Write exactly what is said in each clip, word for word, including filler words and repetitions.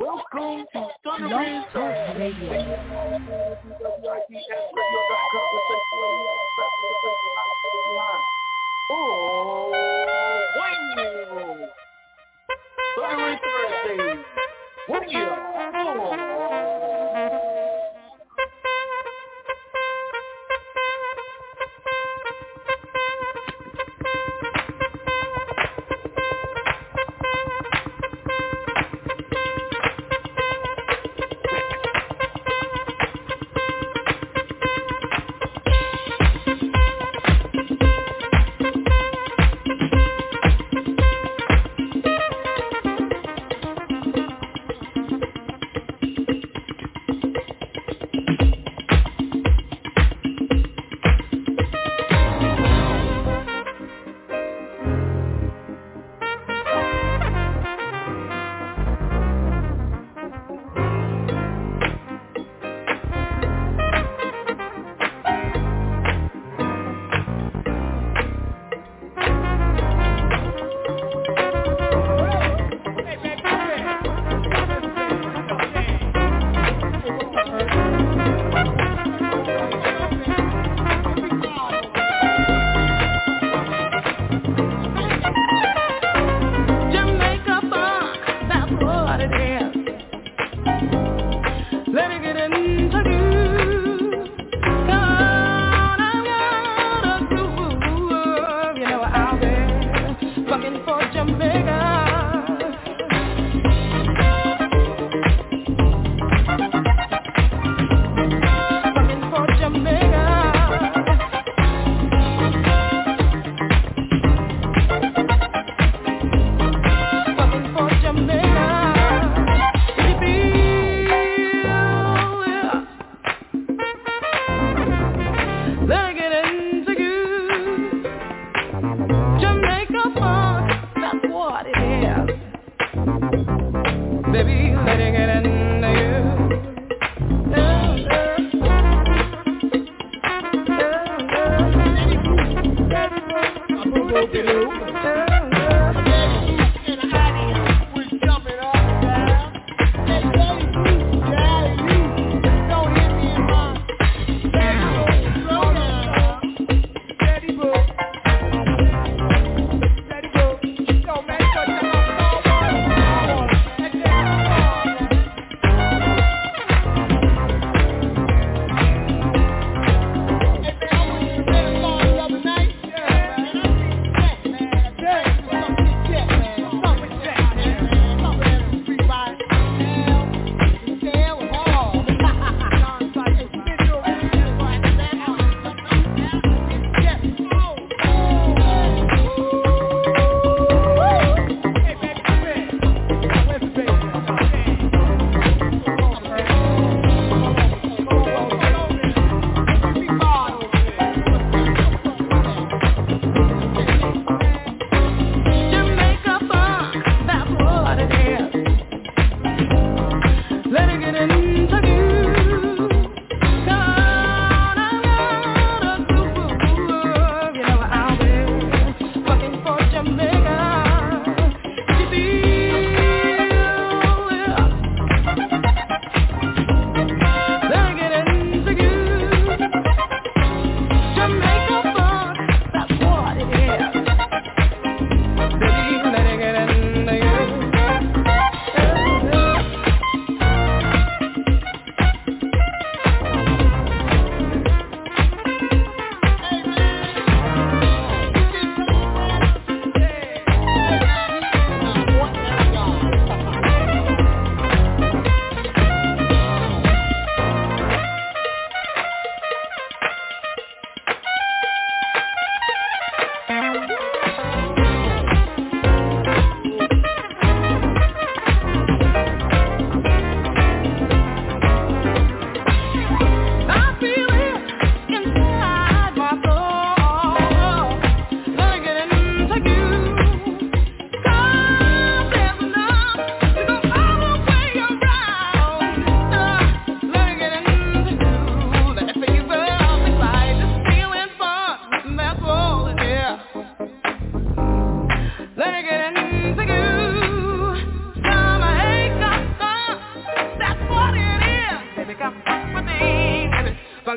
Welcome to Thunder Blog Breeze Talk Radio. Oh, wow. Thunder Thursday. What you?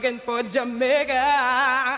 funkin' for Jamaica.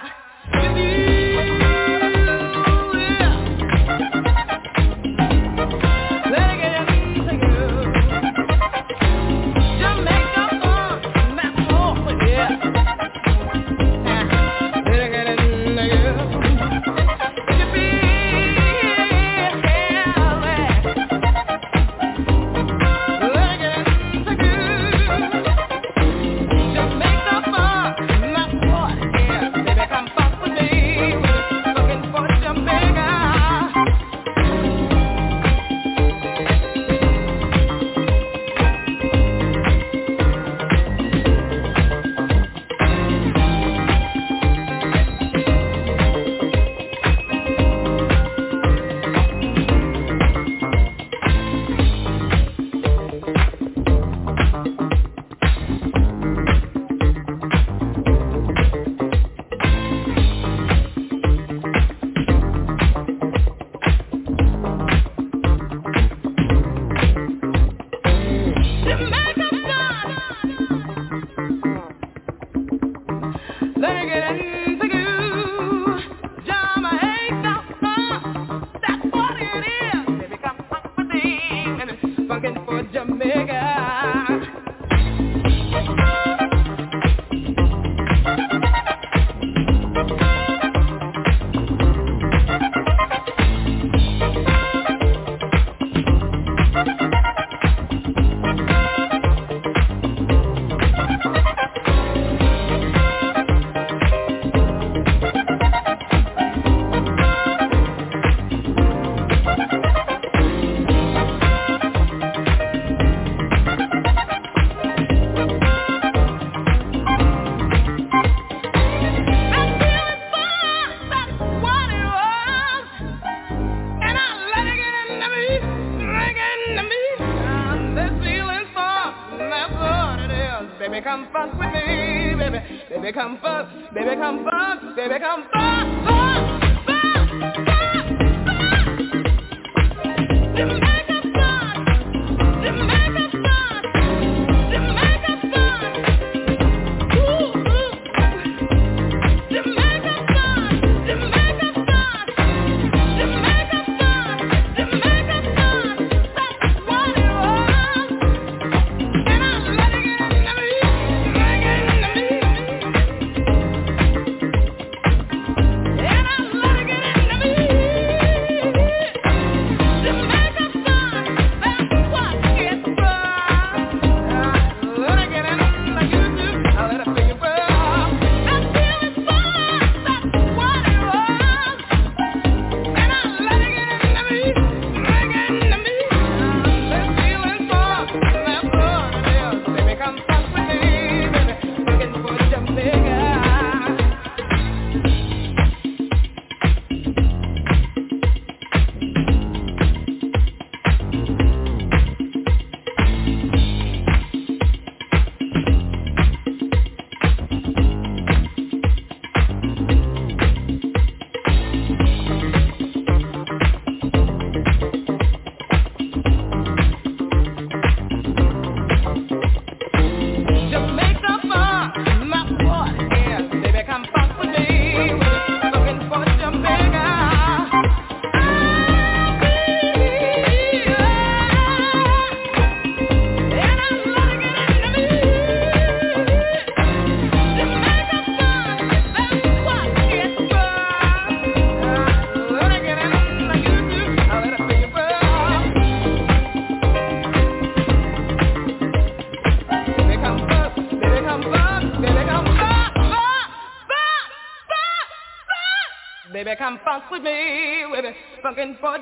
Baby, come funk with me, baby, funkin' for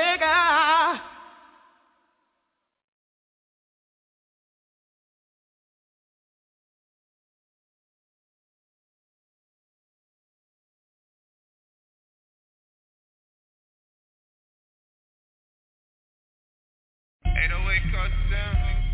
Jamaica. eight oh eight cuts down.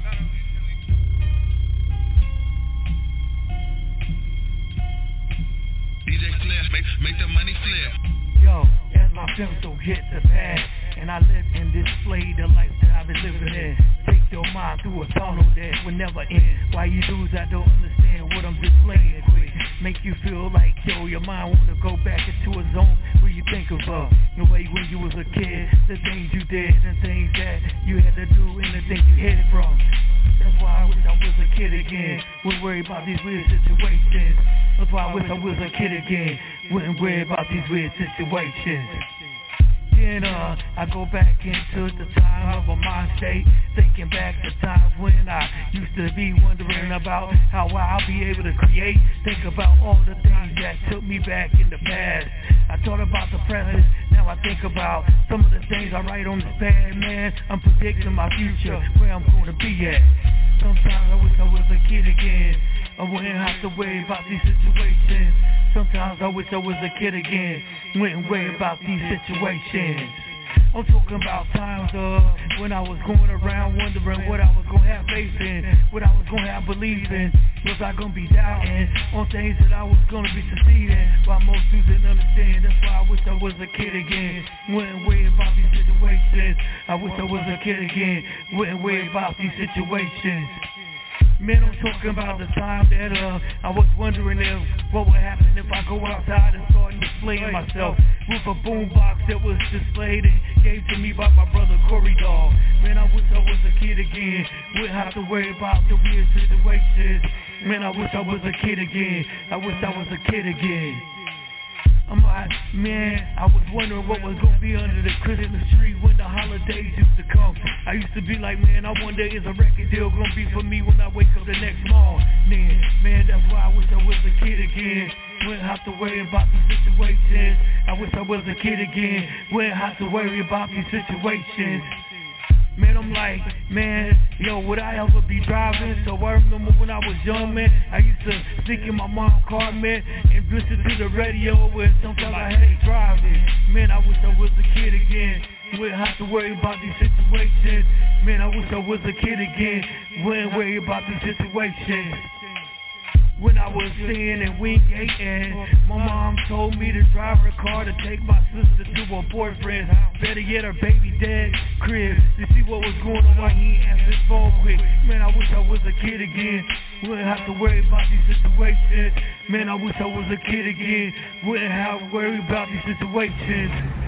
D J Flair, make, make the money flip. Yo, as my pencil hit the pad, and I live and display the life that I've been living in. Take your mind through a tunnel that will never end. Why you dudes, I don't understand what I'm displaying. Quick, make you feel like, yo, your mind wanna go back into a zone where you think about the way when you was a kid, the things you did, the things that you had to do, and the things you hid from. That's why I wish I was a kid again. Wouldn't worry about these weird situations. That's why I wish I was a kid again. Wouldn't worry about these weird situations. Then uh, I go back into the time of a mind state, thinking back to times when I used to be wondering about how I'll be able to create. Think about all the things that took me back in the past. I thought about the present, now I think about some of the things I write on this pad, man. I'm predicting my future, where I'm gonna be at. Sometimes I wish I was a kid again. I wouldn't have to worry about these situations. Sometimes I wish I was a kid again. Wouldn't worry about these situations. I'm talking about times uh, when I was going around wondering what I was gonna have faith in, what I was gonna have belief in. Was I gonna be doubting on things that I was gonna be succeeding? While most dudes didn't understand. That's why I wish I was a kid again. Wouldn't worry about these situations. I wish I was a kid again. Wouldn't worry about these situations. Man, I'm talking about the time that uh, I was wondering if what would happen if I go outside and start displaying myself with a boombox that was displayed and gave to me by my brother Corey Dog. Man, I wish I was a kid again. Wouldn't have to worry about the weird situations. Man, I wish I was a kid again. I wish I was a kid again. I'm like, man, I was wondering what was gonna be under the Christmas tree when the holidays used to come. I used to be like, man, I wonder is a record deal gonna be for me when I wake up the next morning. Man, that's why I wish I was a kid again. Wouldn't have to worry about these situations. I wish I was a kid again. Wouldn't have to worry about these situations. Man, I'm like, man, yo, would I ever be driving? So I remember when I was young, man, I used to sneak in my mom's car, man, and listen to the radio, and sometimes I hate driving. Man, I wish I was a kid again. Wouldn't have to worry about these situations. Man, I wish I was a kid again. Wouldn't worry about these situations. When I was ten and week eight, and my mom told me to drive her car to take my sister to her boyfriend's, better yet her baby dad's crib, to see what was going on while he ain't answered his phone quick. Man, I wish I was a kid again. Wouldn't have to worry about these situations. Man, I wish I was a kid again. Wouldn't have to worry about these situations.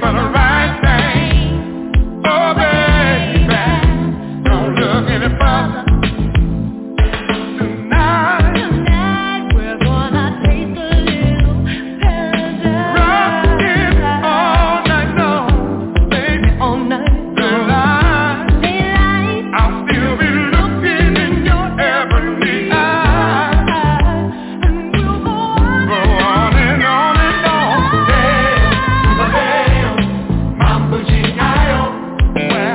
for the right thing. Oh baby, don't look any further. Tonight, tonight we're gonna taste a little paradise. Rock it all night long, baby, all night. Daylight, daylight, I'll still be looking in your ebony eyes, and we'll go on, go on and on and on. Hey, hey, Mambo G I O.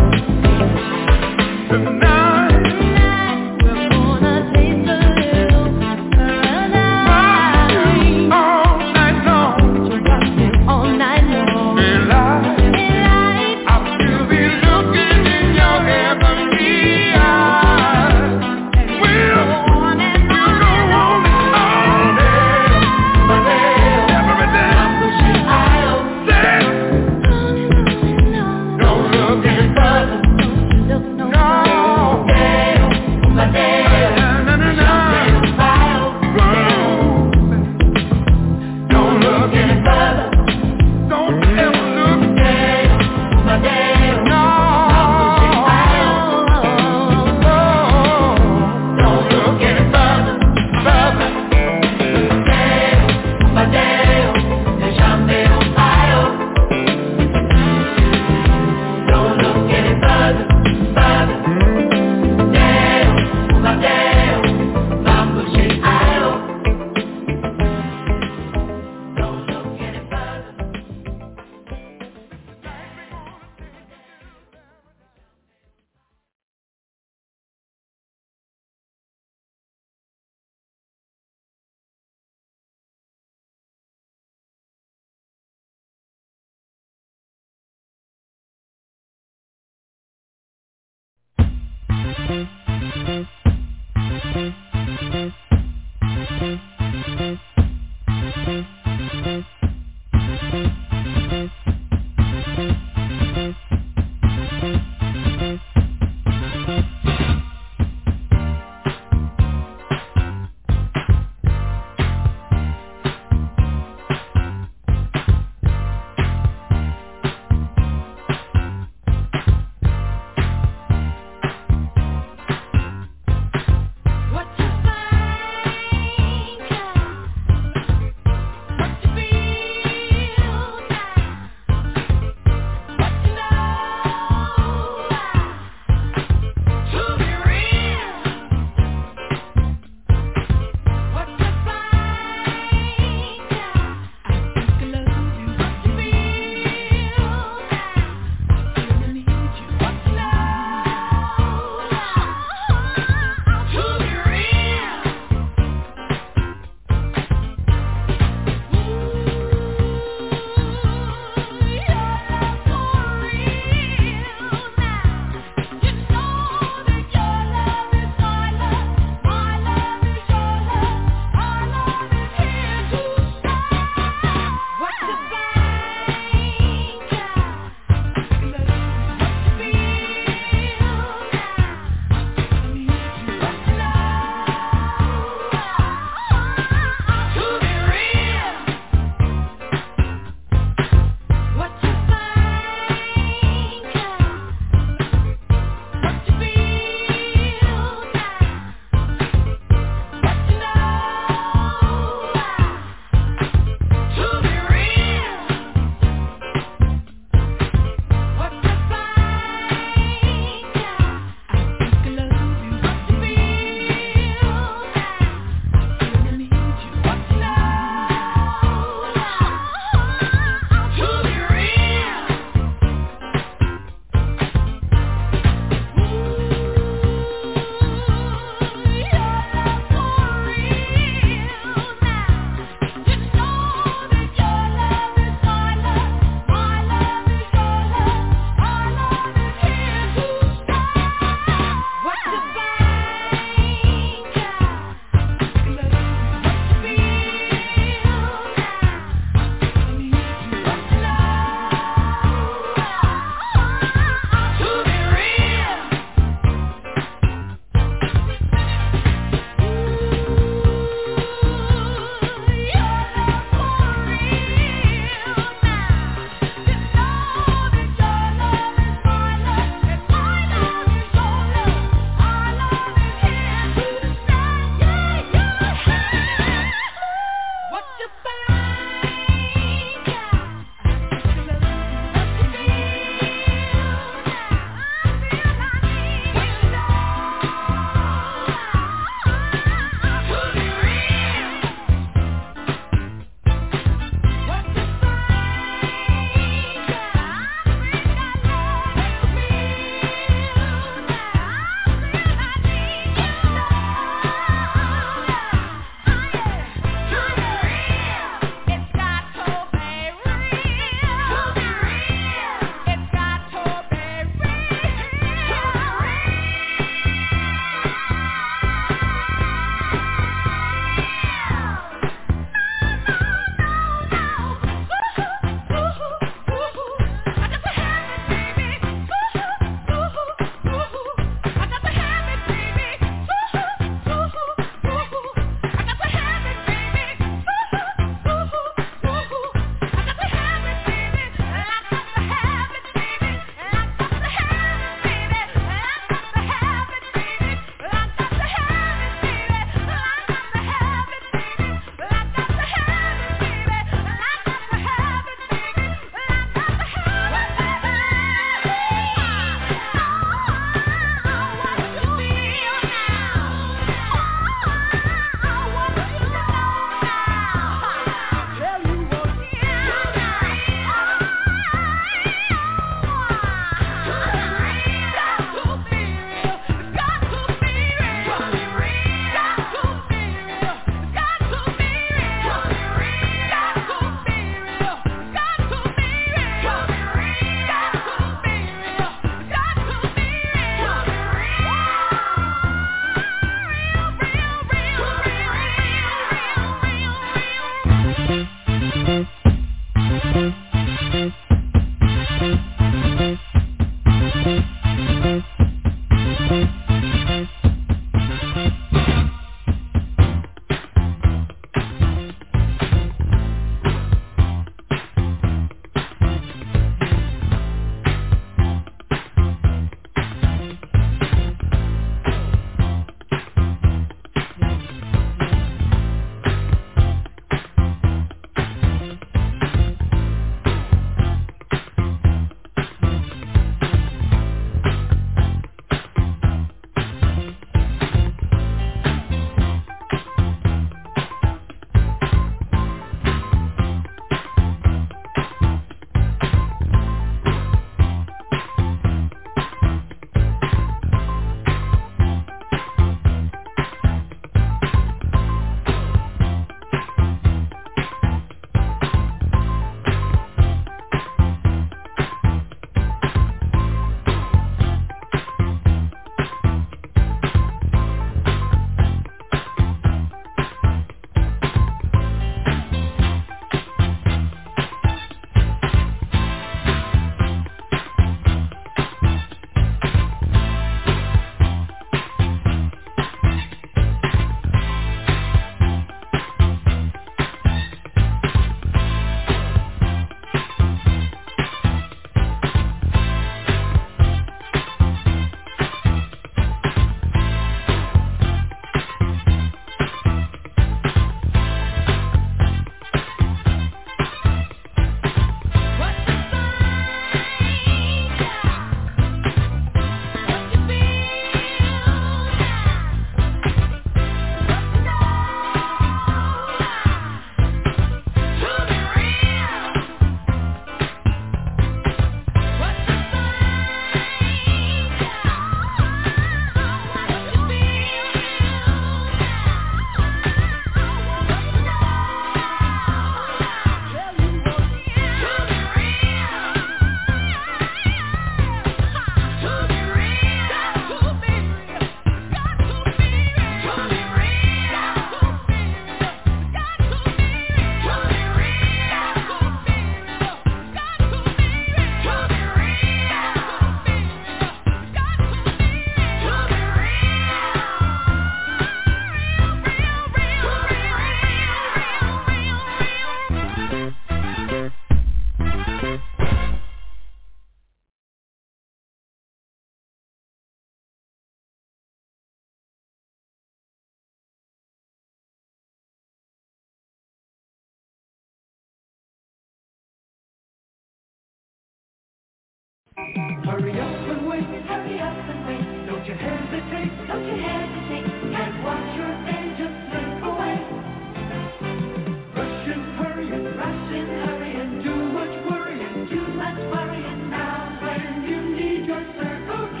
Hurry up and wait, hurry up and wait. Don't you hesitate, don't you hesitate. Can't watch your engine slip away. Rushing, hurrying, rushing, hurrying. Too much worrying, too much worrying. Now when you need your Circle K,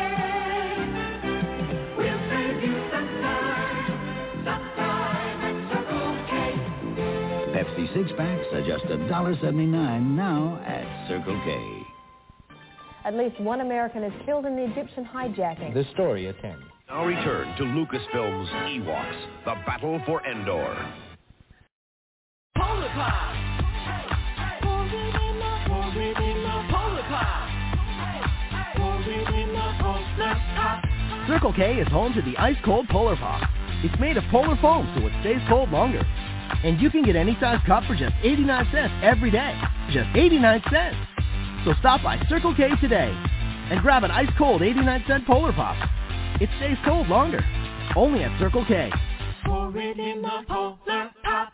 we'll save you some time, some time at Circle K. Pepsi six-packs are just one dollar seventy-nine now at Circle K. At least one American is killed in the Egyptian hijacking. This story at ten. Now return to Lucasfilm's Ewoks, The Battle for Endor. Polar Pop! Polar Pop! Circle K is home to the ice-cold Polar Pop. It's made of polar foam, so it stays cold longer. And you can get any size cup for just eighty-nine cents every day. Just eighty-nine cents. So stop by Circle K today and grab an ice-cold eighty-nine cent Polar Pop. It stays cold longer. Only at Circle K. Pour it in the Polar Pop.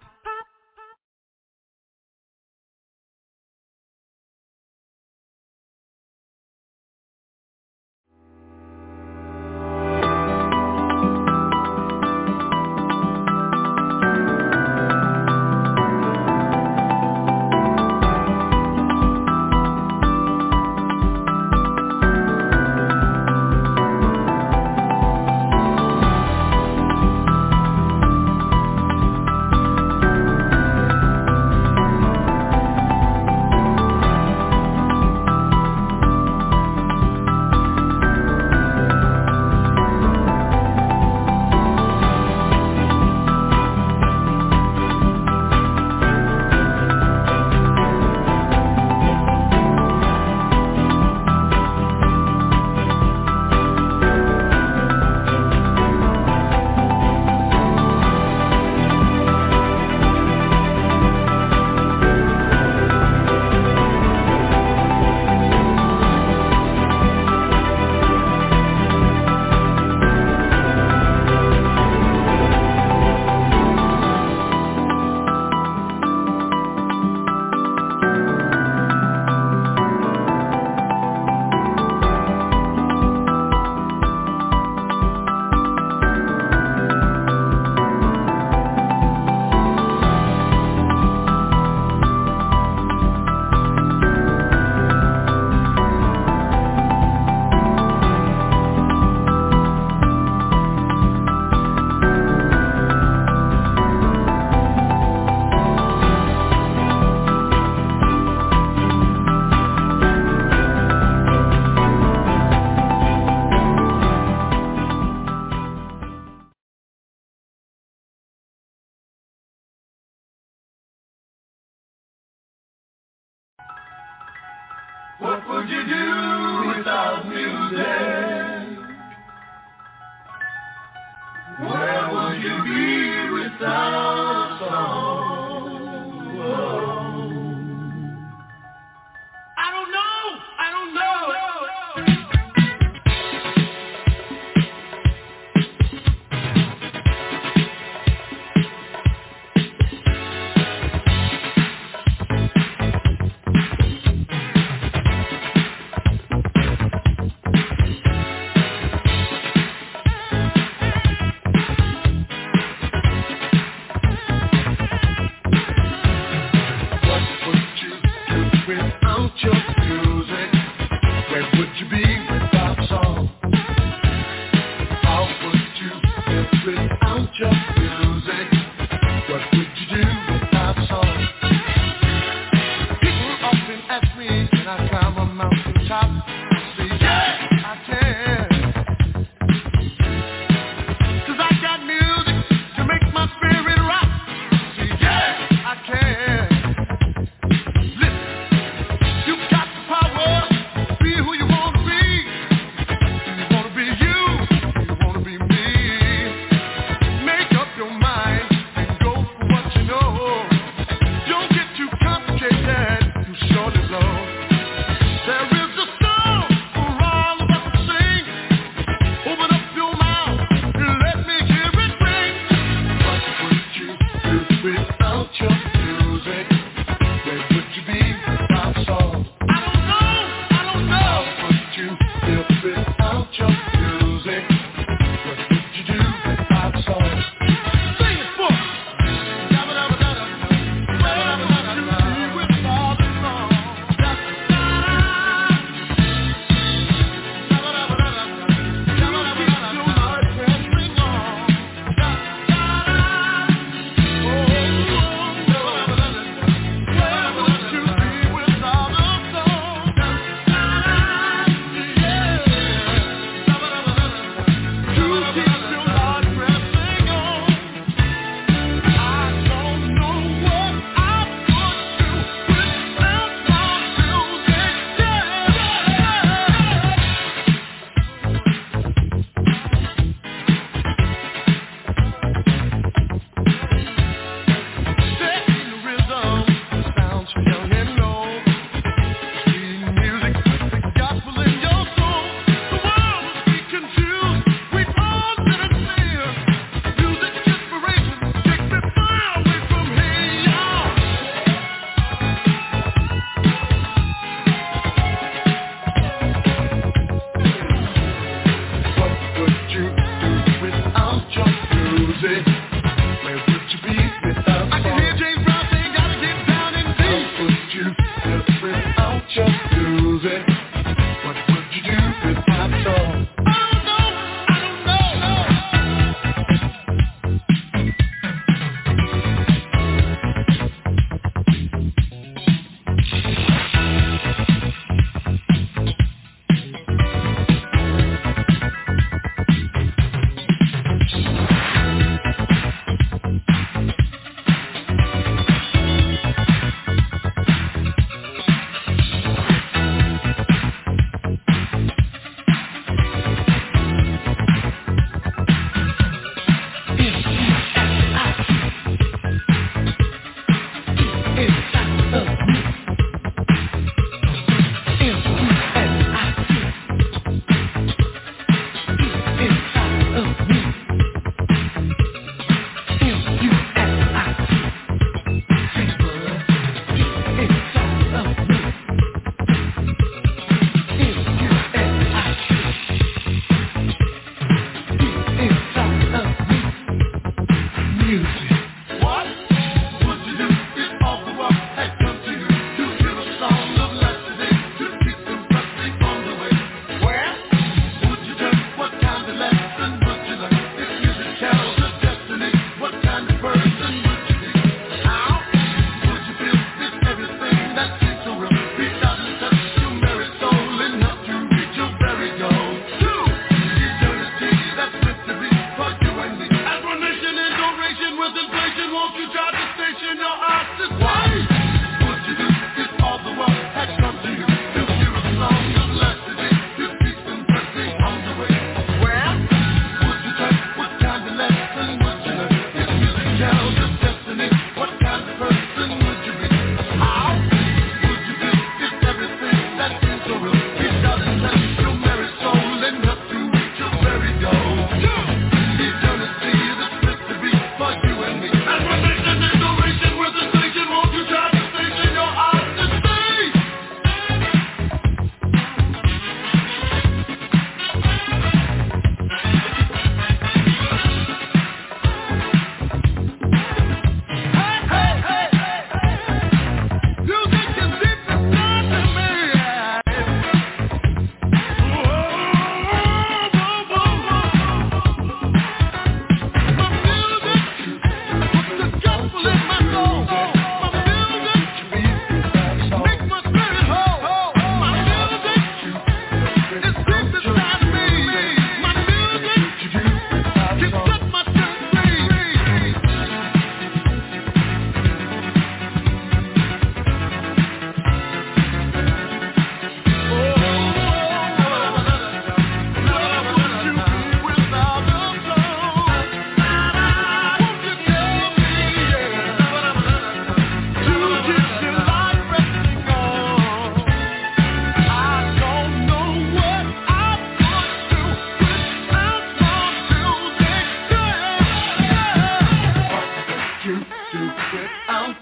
What would you do without music? Where would you be without song? Whoa. I don't know. I don't know.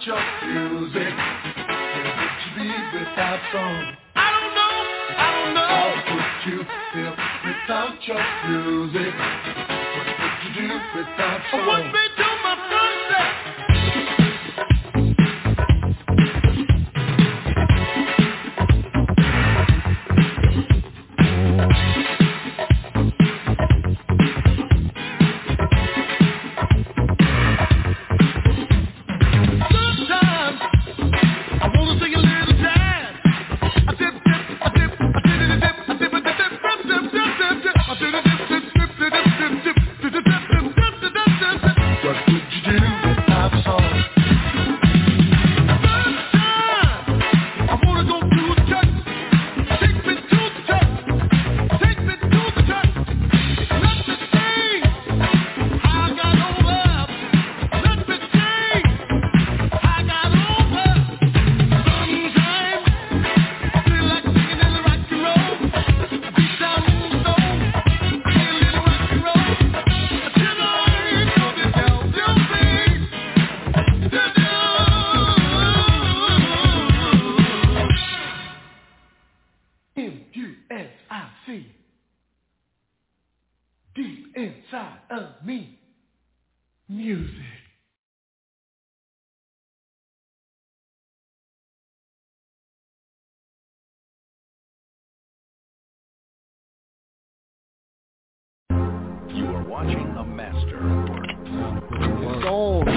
your music? Where would you be without song? I don't know, I don't know. How would you feel without your music? What would you do without song? What me do my sunset? Watching the master. Soul.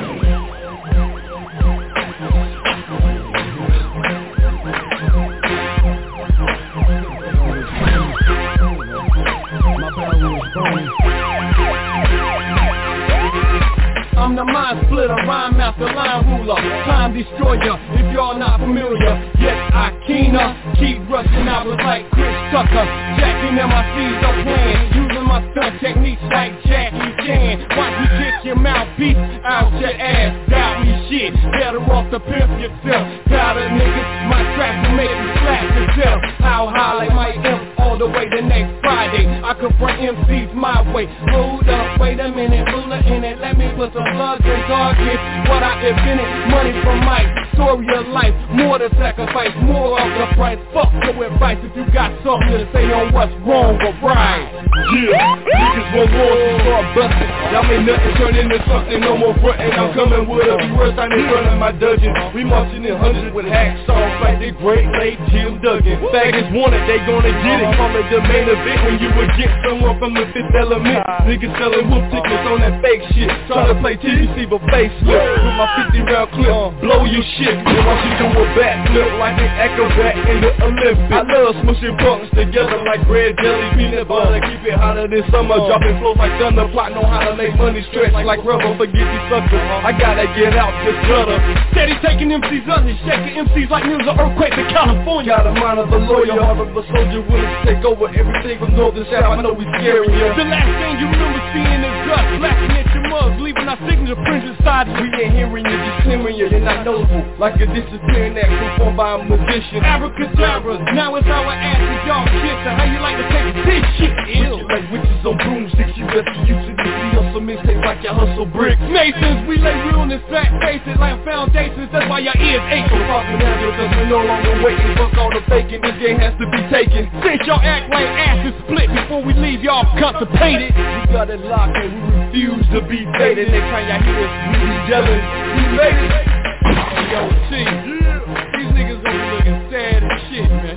I'm the mind splitter, rhyme master, line ruler, time destroyer, if y'all not familiar. Yes, I keener, keep rushing out with like Chris Tucker, jacking M I Cs up playing, using my stunt techniques like Jackie Chan. Watch me kick your mouthpiece out your ass, doubt me shit, better off to pimp yourself. Tired of niggas, my tracks will make you slap yourself. How high like my imp all the way to next Friday. I confront M Cs my way. Hold up, wait a minute, ruler in it, let me put some slugs and targets. What I invented, money from Mike, story of life, more to sacrifice, more of the price. Fuck your advice if you got something to say on what's wrong or right. Yeah, niggas want war, so start busting. Y'all make nothing turn into something, no more frontin'. I'm coming with a worse, I'm in front of my dungeon. We marching in hundreds with hacksaws like the great late Jim Duggan. Faggots want it, they gonna get it. Call it the main event when you would get someone from the fifth element. Niggas selling whoop tickets on that fake shit, trying to play T V C but facelift. With my fifty round clip, blow your shit. And watch you do a backflip like an acrobat in the Olympics. I love smushing bunks together like bread, jelly, peanut butter. Keep it hotter than summer, dropping flows like thunder. Plot know how to make money stretch like rubber. Forget these suckers, I gotta get out this gutter. Steady taking M Cs under, shaking M Cs like news of earthquakes in California. Got a mind of a lawyer, heart of a soldier, willing to take over everything from north to south. I know we scaring you. The last thing you remember seeing is us blasting at your mugs, leaving our signature prints inside you. We ain't hearing you, just clearing you. You're not noticeable, like a disappearing act performed by a magician. Abracadabra, now it's our asses, y'all kiss. So how you like to take this shit ill? Like witches on broomsticks, you better use it. You hustle mistakes like you hustle bricks. Masons, we lay realness, fat faces like foundations. That's why your ears ache. So fuck with that because we're no longer waiting. Fuck all the faking, this game has to be taken. Since y'all act like asses split before we leave, y'all constipated. We got it locked and we refuse to be baited. Next time y'all hear us, we be yelling, we made it. Yo, T, these niggas gonna be looking sad as shit, man.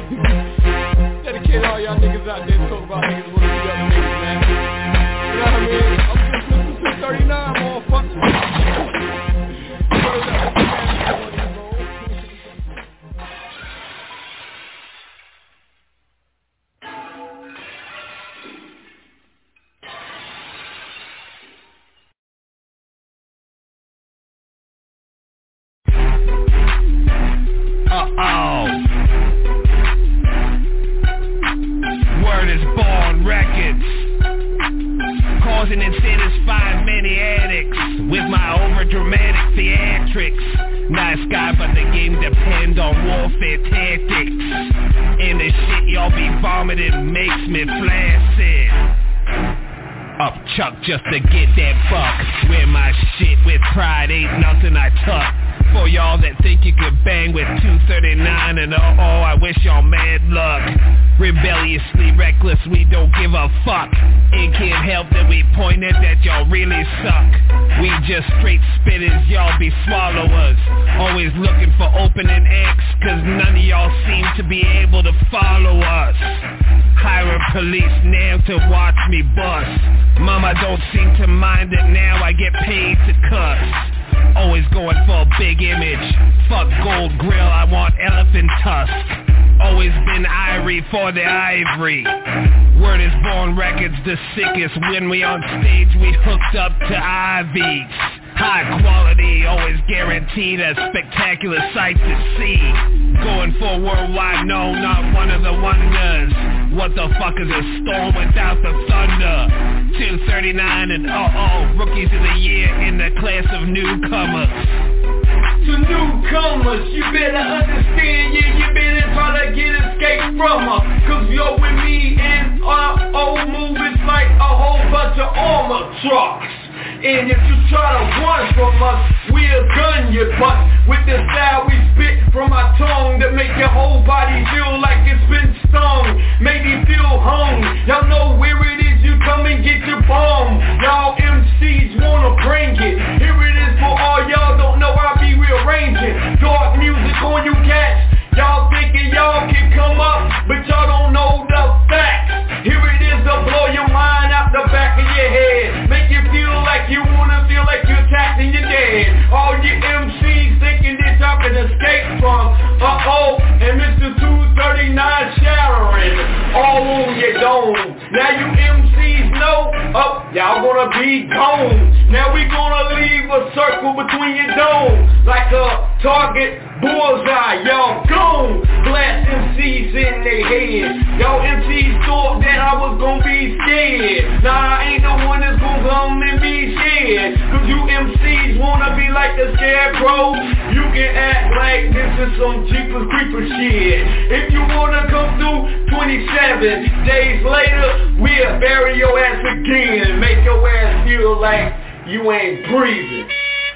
Dedicate all y'all niggas out there talking about niggas wanna be other niggas, man. You know what I mean? I'm just listening to thirty-nine, motherfucker. Uh-oh. Word is born records, causing and satisfying many addicts with my overdramatic theatrics. Nice guy, but the game depend on warfare tactics. And the shit y'all be vomiting makes me flaccid. Up Chuck just to get that buck. Wear my shit with pride, ain't nothing I tuck. For y'all that think you could bang with two thirty-nine and oh oh, I wish y'all mad luck. Rebelliously reckless, we don't give a fuck. It can't help that we pointed that y'all really suck. We just straight spitters, y'all be swallowers. Always looking for opening acts, cause none of y'all seem to be able to follow us. Hire police now to watch me bust. Mama don't seem to mind it now, I get paid to cuss. Always going for a big image. Fuck gold grill, I want elephant tusk. Always been irie for the ivory. Word is Born Records, the sickest. When we on stage, we hooked up to I Vs. High quality, always guaranteed a spectacular sight to see. Going for worldwide, no, not one of the wonders. What the fuck is a storm without the thunder? two thirty-nine and uh-oh, rookies of the year in the class of newcomers. To newcomers, you better understand, yeah, you better try to get escape from her. Cause you're with me in our old movies like a whole bunch of armor trucks. And if you try to run from us, we'll gun your butt with the style we spit from our tongue that make your whole body feel like it's been stung. Maybe feel hung. Y'all know where it is, you come and get your bomb. Y'all M Cs wanna bring it. Here it is for all y'all don't know, I'll be rearranging dark music on you cats. Y'all thinking y'all can come up, but y'all don't know the facts. Here it is to blow your mind out the back of your head. Make you feel like you wanna feel like you're taxing your dad. All you M Cs thinking that y'all can escape from uh-oh, and Mister two thirty-nine shattering all on your dome. Now you M Cs know, oh, y'all gonna be gone. Now we gonna leave a circle between your dome, like a target bullseye. Y'all gone, blast M Cs in their head. Y'all M Cs thought that I was gonna be scared. Nah, I ain't the one that's gonna come and be scared. Cause you M Cs wanna be like the scarecrow. You can act like this is some Jeepers Creeper shit. If you wanna come through twenty-seven days later, we'll bury your ass again and make your ass feel like you ain't breathing.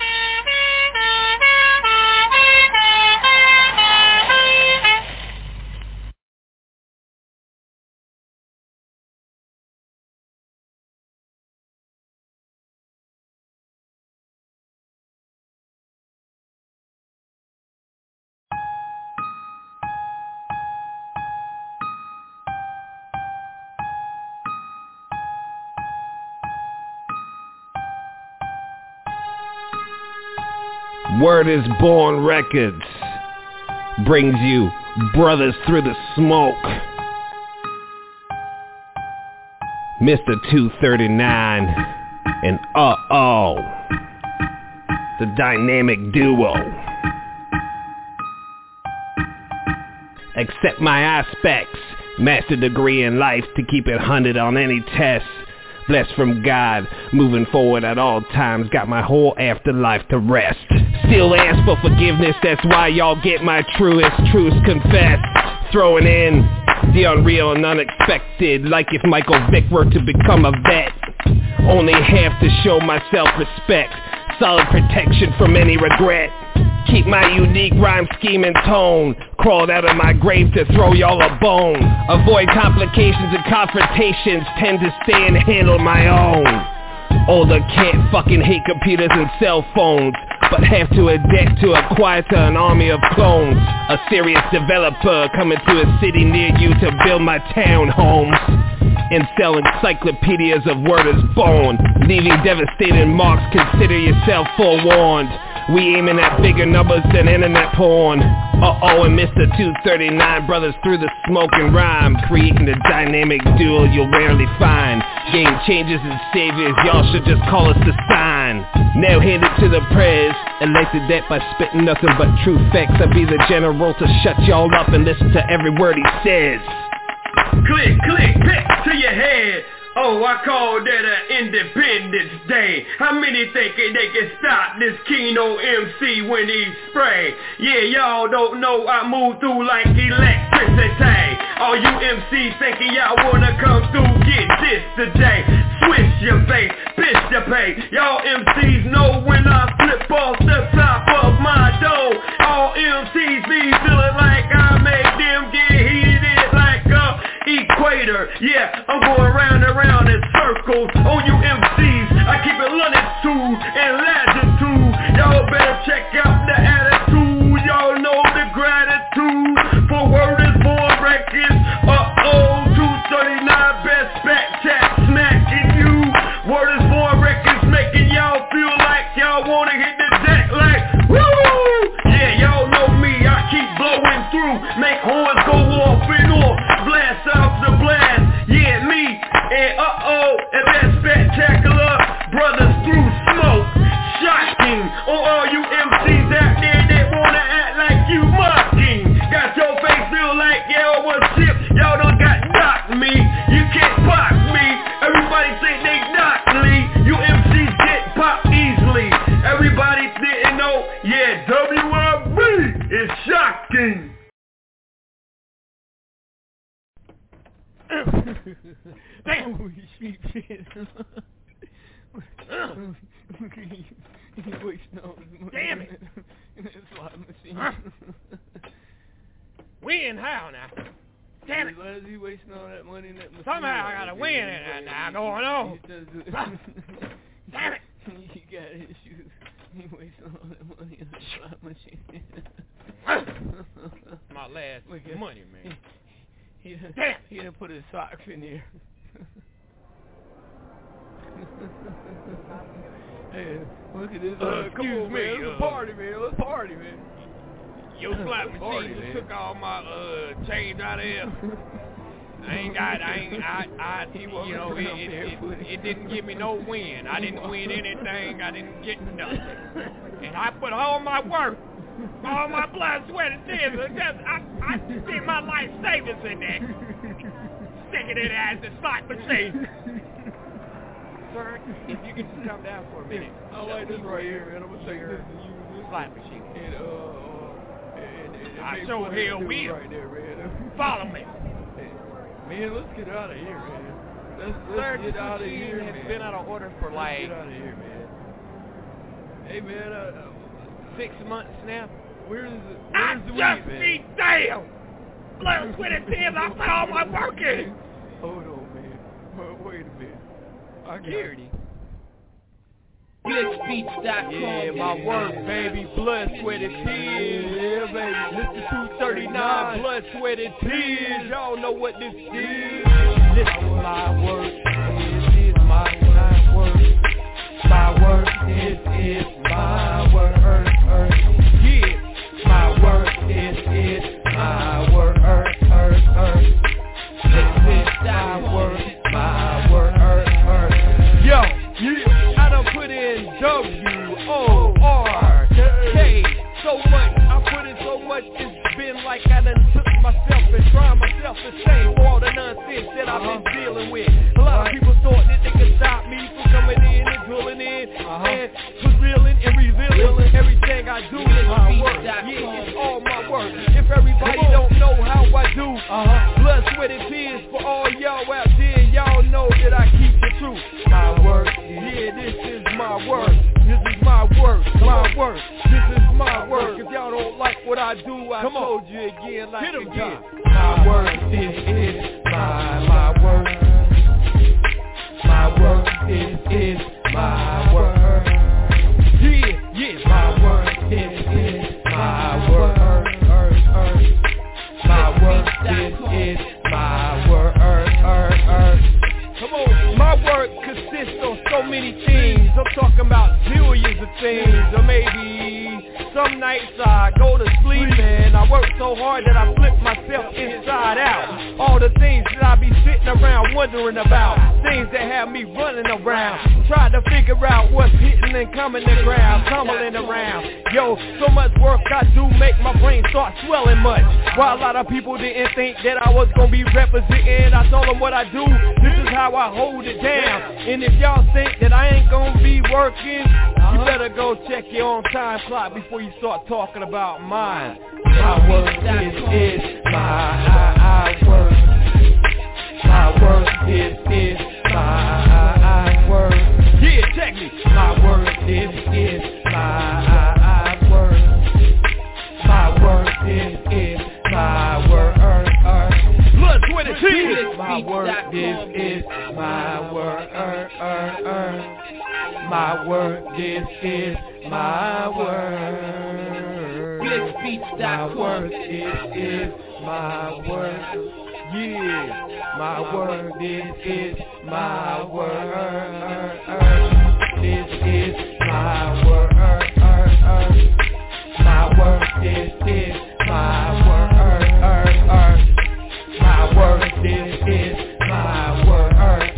Word is Born Records brings you Brothers Through the Smoke. Mister two thirty-nine and uh-oh, the dynamic duo. Accept my aspects, master degree in life to keep it one hundred on any test. Blessed from God, moving forward at all times, got my whole afterlife to rest. Still ask for forgiveness, that's why y'all get my truest truths confessed. Throwing in the unreal and unexpected, like if Michael Vick were to become a vet. Only have to show myself respect, solid protection from any regret. Keep my unique rhyme scheme and tone, crawled out of my grave to throw y'all a bone. Avoid complications and confrontations, tend to stay and handle my own. Older can't fucking hate computers and cell phones, but have to adapt to acquire to an army of clones. A serious developer coming to a city near you to build my townhomes and sell encyclopedias of word is born, leaving devastating marks, consider yourself forewarned. We aiming at bigger numbers than internet porn. Uh-oh, and Mister two thirty-nine, brothers through the smoke and rhyme, creating a dynamic duo you'll rarely find. Game changers and saviors, y'all should just call us the sign. Now hand it to the prayers, elected that by spitting nothing but true facts. I'll be the general to shut y'all up and listen to every word he says. Click, click, click to your head. Oh, I call that an Independence Day. How many thinking they can stop this Kino M C when he spray? Yeah, y'all don't know I move through like electricity. All you M Cs thinking y'all wanna come through, get this today. Switch your base, bitch your pay. Y'all M Cs know when I flip off the top of my dome. All M Cs be feeling like I make them get heated like a equator. Yeah, I'm going round and round in circles on you M Cs. I keep it longitude and latitude. Y'all better check out the attitude. Y'all know the gratitude for Word is Born Records. Uh-oh, two thirty-nine best back chat smacking you. Word is Born Records making y'all feel like y'all wanna hit the deck like woo! Yeah, y'all know me, I keep blowing through. Make horns go off and off, blast off the blast. Yeah, me, and uh-oh, and that spectacular brothers through smoke. Shocking on all you M Cs out there that wanna act like you mocking. Got your face feel like y'all was shit. Y'all done got knocked me. You can't pop me. Everybody say they knocked me. You M Cs get popped easily. Everybody didn't know. Yeah, W R B is shocking. Damn, we street shit. Damn it! Huh? Win how now? Damn it! Why is he wasting all that money in that machine? Somehow I gotta win in that now going on. Damn it! You got issues. He wasting all that money in the slot machine. My last money, man. He, he, Damn! He done put his socks in here. Hey, look at this. Uh, Uh, come excuse on, me, man. Let's uh, party, man. Let's party, man. Your slot Let's party, machine man. just took all my uh change out of here. I ain't got, I ain't, I, I, you know, it, it, it, it didn't give me no win. I didn't win anything. I didn't get nothing. And I put all my work, all my blood, sweat, and tears. I, just, I, I did my life savings in there. Sticking it as a slot machine. Sir, if you could just come down for a minute. I like this right here, man. I'm gonna take this and use this slot machine. And, uh, and, and, and I sure hell will. Right there, man. Follow me. Man, let's get out of here, man. Let's, let's Sir, get out of here, has man. been out of order for let's like get out of here, man. Hey, man, uh, six months now. Where's the I where's the just weed, be damn. Blood, sweat, and tears. I put all my work in. Hold on, man. Wait a minute. I got Security. Blitzbeats dot com. Yeah, my work, baby. Blood, sweat, and tears. Yeah, baby. Mister two thirty-nine. Blood, sweat, and tears. Y'all know what this is. This is my work. This is my, my work. My work. This is my work. Yeah. My work. This is my work. Earth, earth, earth. This is my work. My work. Earth, earth. Yo, yeah. I done put in W O R K so much, I put in so much, it's been like I done took myself and tried myself to shame for all the nonsense that I've been dealing with. A lot of people thought that they could stop me from coming in and drilling in and revealing and revealing everything I do is my work. Yeah, it's all my work. If everybody don't know how I do, blood, sweat, and tears for all y'all out there, y'all know that I keep the truth. My work, yeah, this is my work. This is my work, my work. This is my work. If y'all don't like what I do, I told you again like again. My work, this is my, my work. My work, this is my work. Yeah, yeah, my work, this is my work. Earth, earth. My work, this is my work. Earth, earth, earth. Come on, my work consists of so many things. I'm talking about billions of things. Or maybe some nights I go to sleep and I work so hard that I flip myself inside out. All the things that I be sitting around wondering about. Things that have me running around, trying to figure out what's hitting and coming to ground, tumbling around. Yo, so much work I do make my brain start swelling much. While a lot of people didn't think that I was gonna be representing, I told them what I do. This is how I hold it down. And if y'all think that I ain't gonna be working, you better go check your own time clock before you start talking about mine. My work is, is my I, I work. My work is, is my I, I word. Yeah, check me. My word, this is my word. My word, this is my word. Blood, sweat, and tears. My word, this is my word. My word, this is my word. My word, this is my word. Yeah, my word, this is my word. This is my word. My word, this is my word. My word, this is my word.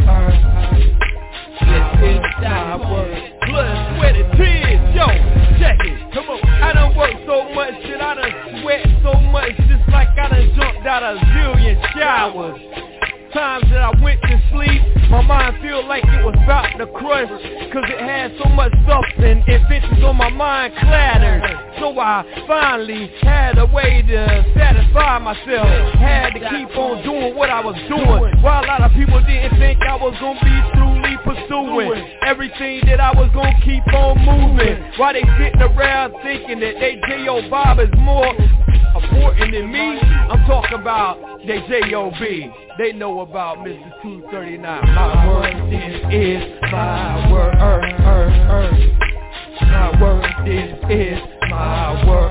This is my word. Blood, sweat, and tears, yo, check it, come on. I done worked so much that I done sweat so much, just like I done jumped out a zillion showers. Times that I went to sleep, my mind feel like it was about to crush, cause it had so much stuff and inventions on my mind clattered. So I finally had a way to satisfy myself, had to keep on doing what I was doing, while a lot of people didn't think I was gonna be truly pursuing everything that I was gonna keep on moving. While they sitting around thinking that they J O Bob is more important than me, I'm talking about they J O B. They know about Mister two thirty-nine. My word, this is my word. My word, this is my word.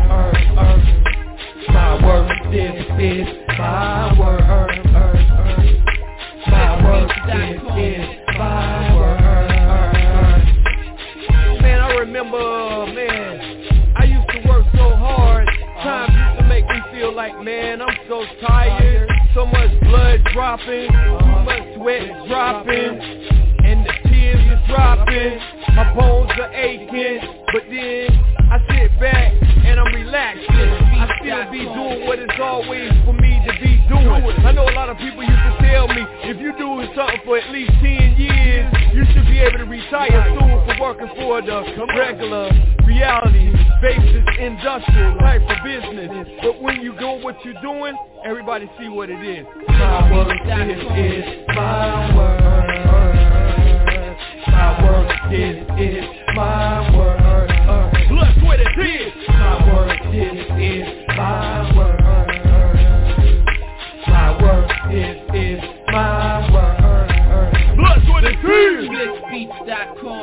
My word, this is my word. My word, this is my word. Man, I remember, man, I used to work so hard. Times used to make me feel like, man, I'm so tired. So much blood dropping, too much sweat dropping, and the tears is dropping. My bones are aching, but then I sit back and I'm relaxing. I still be doing what it's always for me to be doing. I know a lot of people used to tell me, if you doing something for at least ten years, you should be able to retire soon for working for the regular reality basis industrial type of business. But when you go what you're doing, everybody see what it is. My word, this is my word. My word, this is my word. Blood, sweat, and tears. My word, this is my word. My word, this is my word. Blood, sweat, and tears. Bliss beats dot com.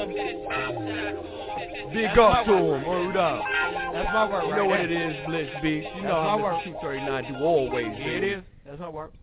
Big up to him, word up. That's my work. You know what it is, Bliss Beats. You know how Mister two thirty-nine do always. Yeah, it is. That's my work.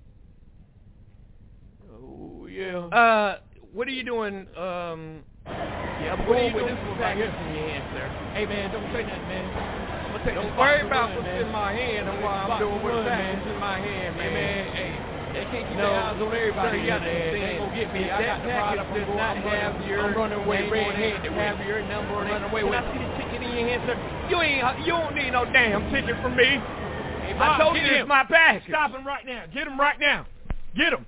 Oh yeah. Uh, what are you doing? Um, yeah, I'm going with this one right here from your hand, sir. Hey man, don't say nothing, man. Don't worry about what's in my hand and what I'm doing with what's in my hand, man. man. Hey. They can't keep no, their eyes on everybody. Sir, you understand? They ain't gonna get me. I got the product. Does not have your. I'm running away. Red head. Have your number. Run away with. Can I see the ticket in your hand, sir? You ain't. You don't need no damn ticket from me. Hey, Bob, I told you it's my package. Stop him right now. Get him right now. Get him.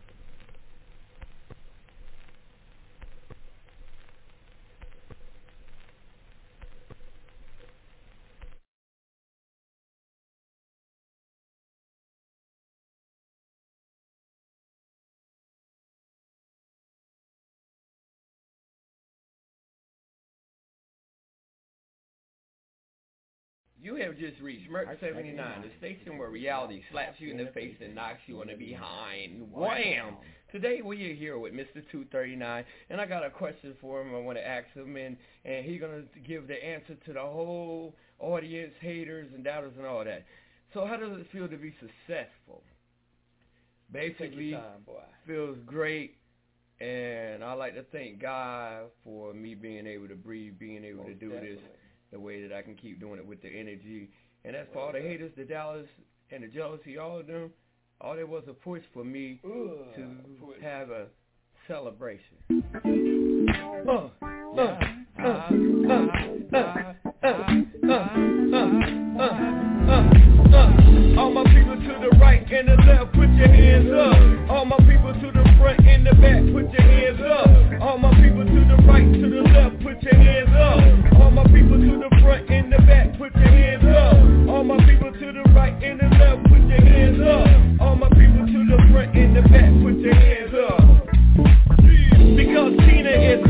You have just reached Merc seventy-nine, the station where reality slaps you in the face and knocks you on the behind. Wham! Today we are here with Mister two thirty-nine, and I got a question for him I want to ask him, and, and he's going to give the answer to the whole audience, haters and doubters and all that. So how does it feel to be successful? Basically, time, boy. Feels great, and I like to thank God for me being able to breathe, being able Most to do definitely. this. The way that I can keep doing it with the energy. And as for all the haters, the doubters, and the jealousy, all of them, all there was a push for me Ooh, to push. have a celebration. Uh, uh, uh, uh, all my people to the right and the left, put your hands up. All my people to the front and the back, put your hands up. All my people to the right, to the left, put your hands up. All my people to the front and the back, put your hands up. All my people to the right and the left, put your hands up. All my people to the front and the back, put your hands up. Because Tina is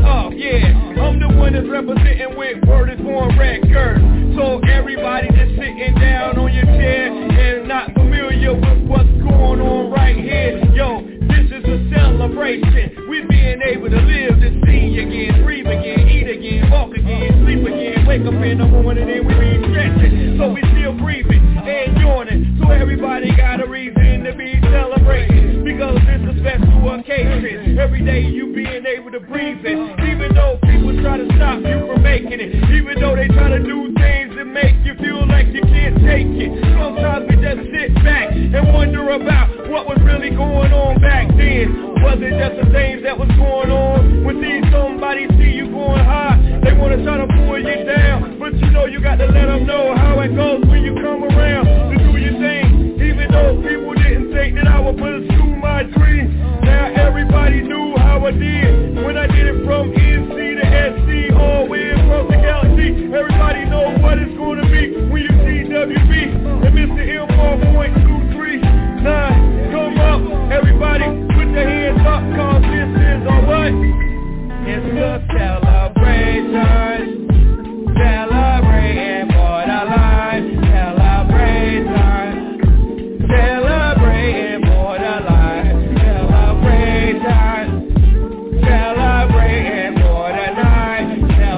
is representing with Word is Born record. So everybody just sitting down on your chair and not familiar with what's going on right here. Yo, this is a celebration. We being able to live to see again, breathe again, eat again, walk again, sleep again, wake up in the morning and we be stretching. So we still breathing and yawning. So everybody got a reason to be celebrating, because it's a special occasion. Every day you being able to breathe it, even though people try to stop you from making it, even though they try to do things that make you feel like you can't take it. Sometimes we just sit back and wonder about what was really going on back then. Was it just the things that was going on? When see somebody see you going high, they want to try to pull you down, but you know you got to let them know how it goes when you come around to do your thing. Even though people didn't think that I would pursue my dreams, now everybody knew how I did when I did it from N C to S C, all the way across the galaxy. Everybody knows what it's going to be when you see W B and Mister M four point two three nine. Come up, everybody, put your hands up, cause this is a what? It's a celebration. Celebrating for the life. Celebration. Celebrating for the life. Celebration. Celebrating for the night.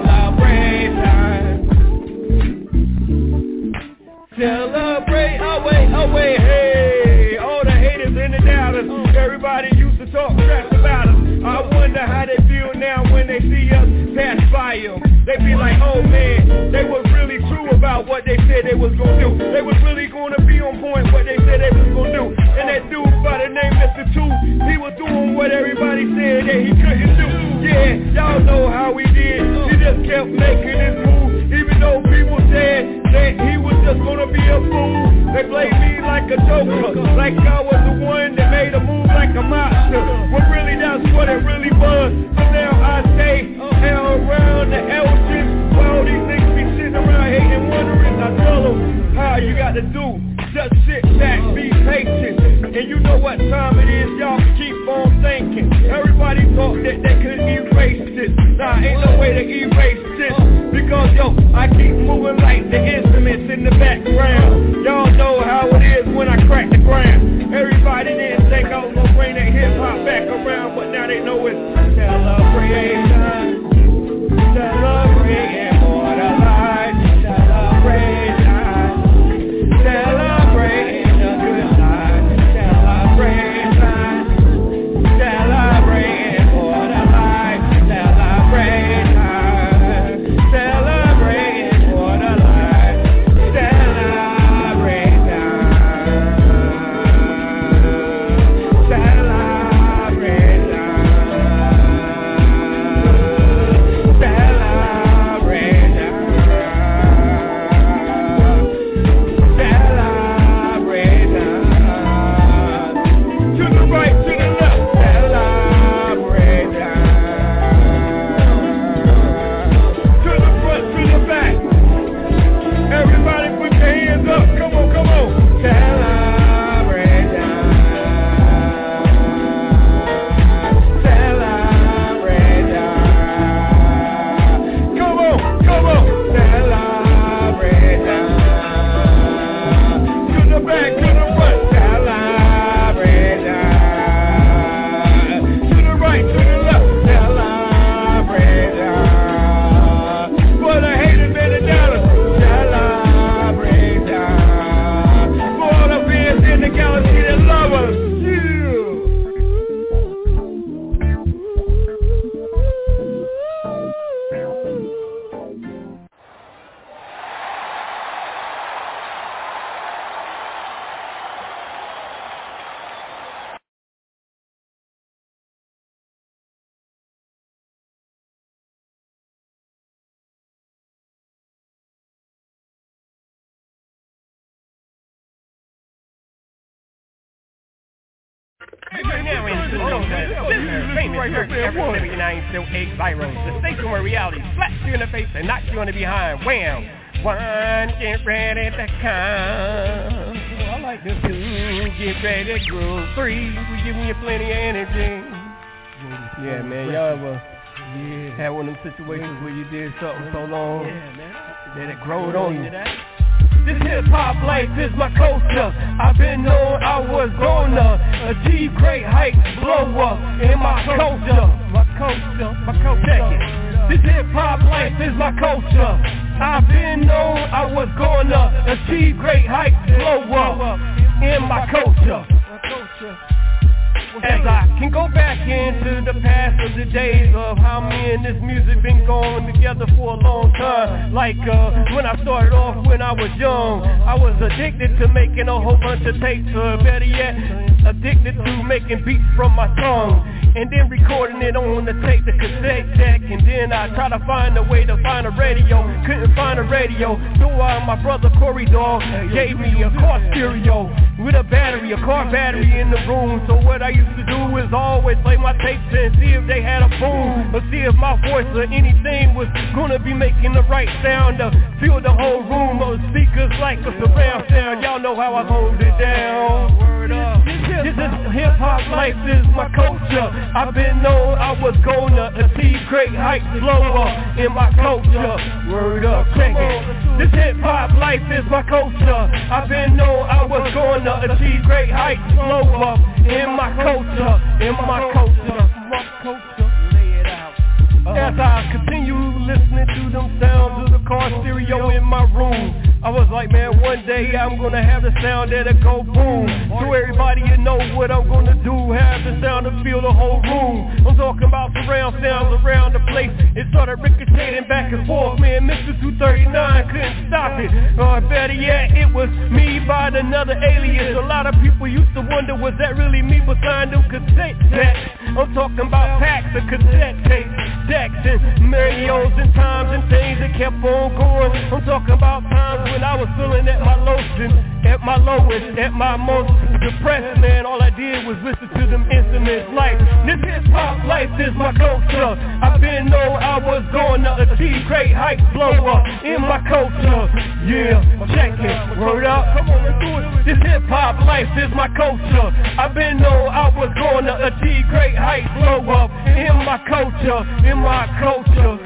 Celebration. Celebrate away, away, hey. All the haters and the doubters, everybody used to talk trash about us. I wonder how they feel now when they see us pass by them. They be like, oh man, they was really true about what they said they was gonna do. They was really gonna be on point what they said they was gonna do. And that dude by the name Mister Two, he was doing what everybody said that he couldn't do. Yeah, y'all know how he did. He just kept making his move, even though people said that he was just gonna be a fool. They played me like a joker, like I was the one that made a move like a monster. But really that's what it really was. So now I stay around the Elgin, while all these niggas be sitting around hating, wondering. I tell them how you got to do. Just sit back, be patient, and you know what time it is. Y'all keep on thinking. Everybody thought that they could erase this. Nah, ain't no way to erase this, because yo, I keep moving like the instruments in the background. Y'all know how it is when I crack the ground. Everybody didn't think I was gonna bring that hip hop back around, but now they know it's celebration. Celebrating for the life. Celebration. Celebrating the good life. Celebration. Celebrating for the life. Celebration. Celebrating for the life. Celebration. Now into the famous first ever seventy-nine still eight viral. The station where reality slaps you in the face and knocks you in the behind. Wham! One, get ready to come. Oh, I like this. Two, get ready to groove. Three, we giving you plenty of energy. Yeah, man, y'all ever Yeah. Had one of them situations where you did something so long that it growed on you. This hip-hop life is my culture. I've been known I was gonna achieve great heights, blow up in my culture. My culture, my culture. Check it. This hip-hop life is my culture. I've been known I was gonna achieve great heights, blow up in my culture. As I can go back into the past of the days of how me and this music been going together for a long time. Like uh, when I started off when I was young, I was addicted to making a whole bunch of tapes, or better yet, addicted to making beats from my tongue, and then recording it on the tape, the cassette deck, and then I tried to find a way to find a radio, couldn't find a radio, so uh, my brother Corey Dog gave me a car stereo with a battery, a car battery in the room. So what I used to do is always play my tapes and see if they had a boom, or see if my voice or anything was gonna be making the right sound to fill the whole room of speakers like a surround sound. Y'all know how I hold it down. Word up. This is hip-hop life is my culture. I've been known I was gonna achieve great heights, blow up in my culture. Word up, check it. This hip-hop life is my culture. I've been known I was gonna achieve great heights, blow up in my culture, in my culture, my culture. Lay it out. As I continue listening to them sounds of the car stereo in my room, I was like, man, one day I'm gonna have the sound that'll go boom, so everybody you know what I'm gonna do, have the sound to fill the whole room. I'm talking about surround sounds around the place. It started ricocheting back and forth, man. Mister two thirty-nine couldn't stop it. Or better yet, it was me by another alias. A lot of people used to wonder, was that really me behind them cassette decks? I'm talking about packs of cassette tapes, decks and radios and times and things that kept on going. I'm talking about times when I was feeling at my lowest, at my lowest, at my most depressed, man. All I did was listen to them instruments. Like, this hip-hop life is my culture. I've been known I was gonna achieve great heights, blow up in my culture. Yeah, check it, word up, come on, let's do it. This hip-hop life is my culture. I've been known I was gonna achieve great heights, blow up in my culture, in my culture.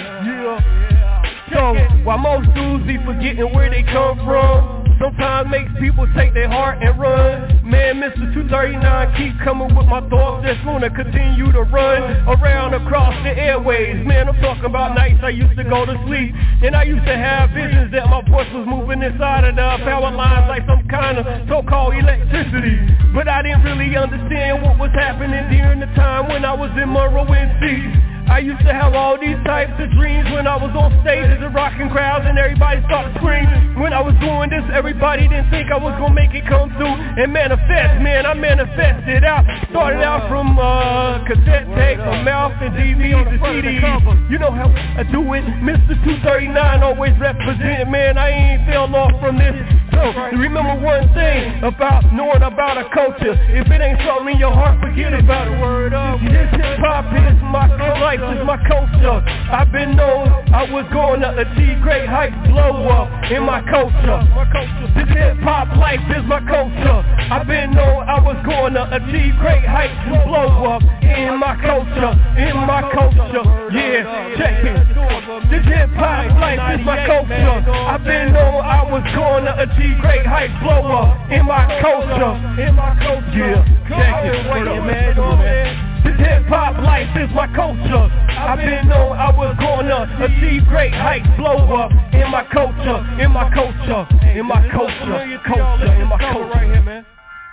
Yeah. So, while most dudes be forgetting where they come from, sometimes makes people take their heart and run. Man, Mister two thirty-nine keep coming with my thoughts that's gonna continue to run around across the airways. Man, I'm talking about nights I used to go to sleep, and I used to have visions that my voice was moving inside of the power lines like some kind of so-called electricity. But I didn't really understand what was happening during the time when I was in Monroe, N C. I used to have all these types of dreams when I was on stages and rocking crowds and everybody started screaming. When I was doing this, everybody didn't think I was gonna make it come through and manifest. Man, I manifested out. Started out from uh, cassette tape, from mouth and D Vs and C Ds. You know how I do it. Mister two thirty-nine always represented. Man, I ain't fell off from this. So remember one thing about knowing about a culture. If it ain't something in your heart, forget about it. Word up. This hip hop is my life. This is my culture. I've been known I was going to achieve great heights, blow up in my culture. This hip hop life is my culture. I've been known I was going to achieve great heights and blow up in my culture, in my culture. Yeah, check it. This hip hop life is my culture. I've been known I was going to achieve great heights, blow up in my culture, in my culture. Yeah, check it. Wait a minute. This hip-hop life is my culture. I've been known I was gonna achieve great heights, blow up in my culture, in my culture, in my culture, culture, in my culture. Right here, man.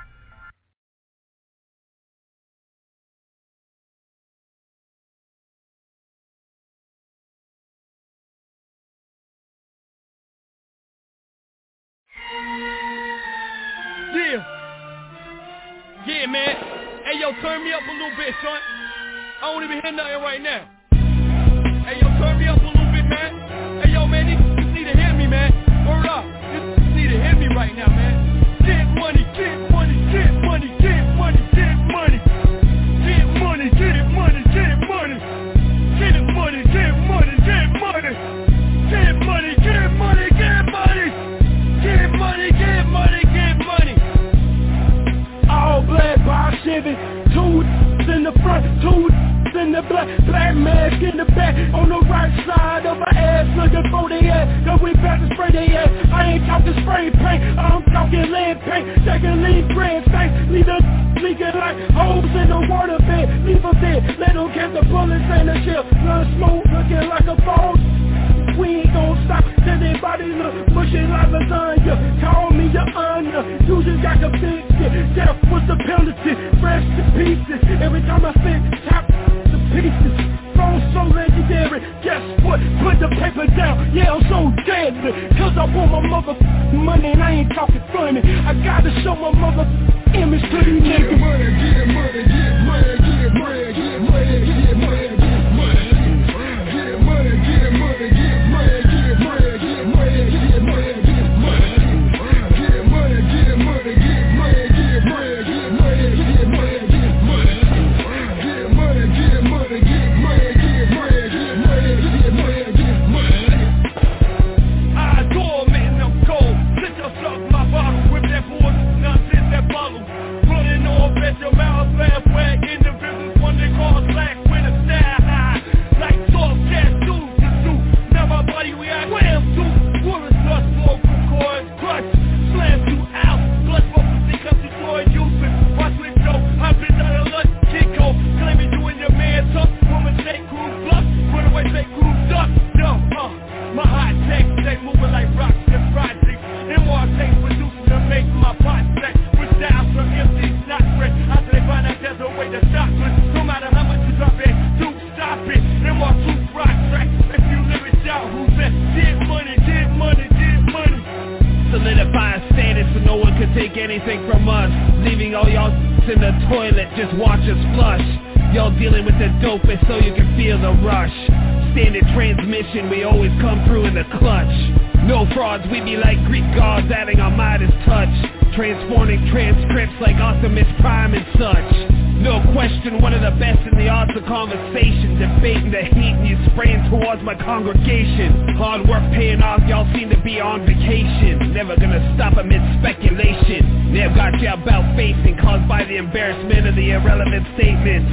Yeah. Yeah, man. Hey, yo, turn me up a little bit, son. I don't even hear nothing right now. Hey, yo, turn me up a little bit, man. Hey, yo, man, you need to hear me, man. Word up. You need to hear me right now, man. Get money, get money, get money, get money, get money. Get money, get money, get money. Get money, get money, get money. Get money, get money, get money. Get money, get money, get money. All black, bar Chevy, two in the front, two in the black, black man. Look at the bullets and the shell, run smooth, looking like a ball. We ain't gon' stop till they body look mushy like lasagna. Call me your honor, you just got convicted. Death was the penalty, fresh to pieces. Every time I spit, top the pieces. Phone so legendary, guess what? Put the paper down, yeah I'm so deadly. Cause I want my mother money and I ain't talking funny. I gotta show my mother image to these niggas. Get money, get money, get money, get money, get money, get money, get money. Get money, get money, get money, get money, get money, get money, get money. Get money, get money, get money, get money, get money, get money, get money. Get money, get money, get money, get money, get money, get money, get money. I adore men of gold. Sit yourself my bottle with that board, nonsense that bottle. Running off at your mouth, laugh wag individuals, one they call black with a style high. Like soft gas dudes to do. Now my body react, wham to. Bullets dust, blow from coils, crush, slam you out. Blood bubbles, they come to destroy you. Watch me go, I've been down a lunch, Chico. Claiming you and your man tough. Woman say crew bluff, run away say crew duck. No, uh, my hot takes, they moving like rocks and projects. M R takes producing to make my pot sex. With styles from M Cs, not fresh. After they find out there's a way to stop it. No matter how much you drop it, do stop it. M R two rock track. If you live it down, who's that? Get money, get money, get money. Solidifying status so no one can take anything from us. Leaving all y'all in the toilet, just watch us flush. Y'all dealing with the dopest so you can feel the rush. Standard transmission, we always come through in the clutch. No frauds, we be like Greek gods adding our Midas touch. Transforming transcripts like Optimus Prime and such. No question, one of the best in the arts of conversation. Debating the heat and you spraying towards my congregation. Hard work paying off, y'all seem to be on vacation. Never gonna stop amid speculation. They've got you about facing, caused by the embarrassment of the irrelevant statements.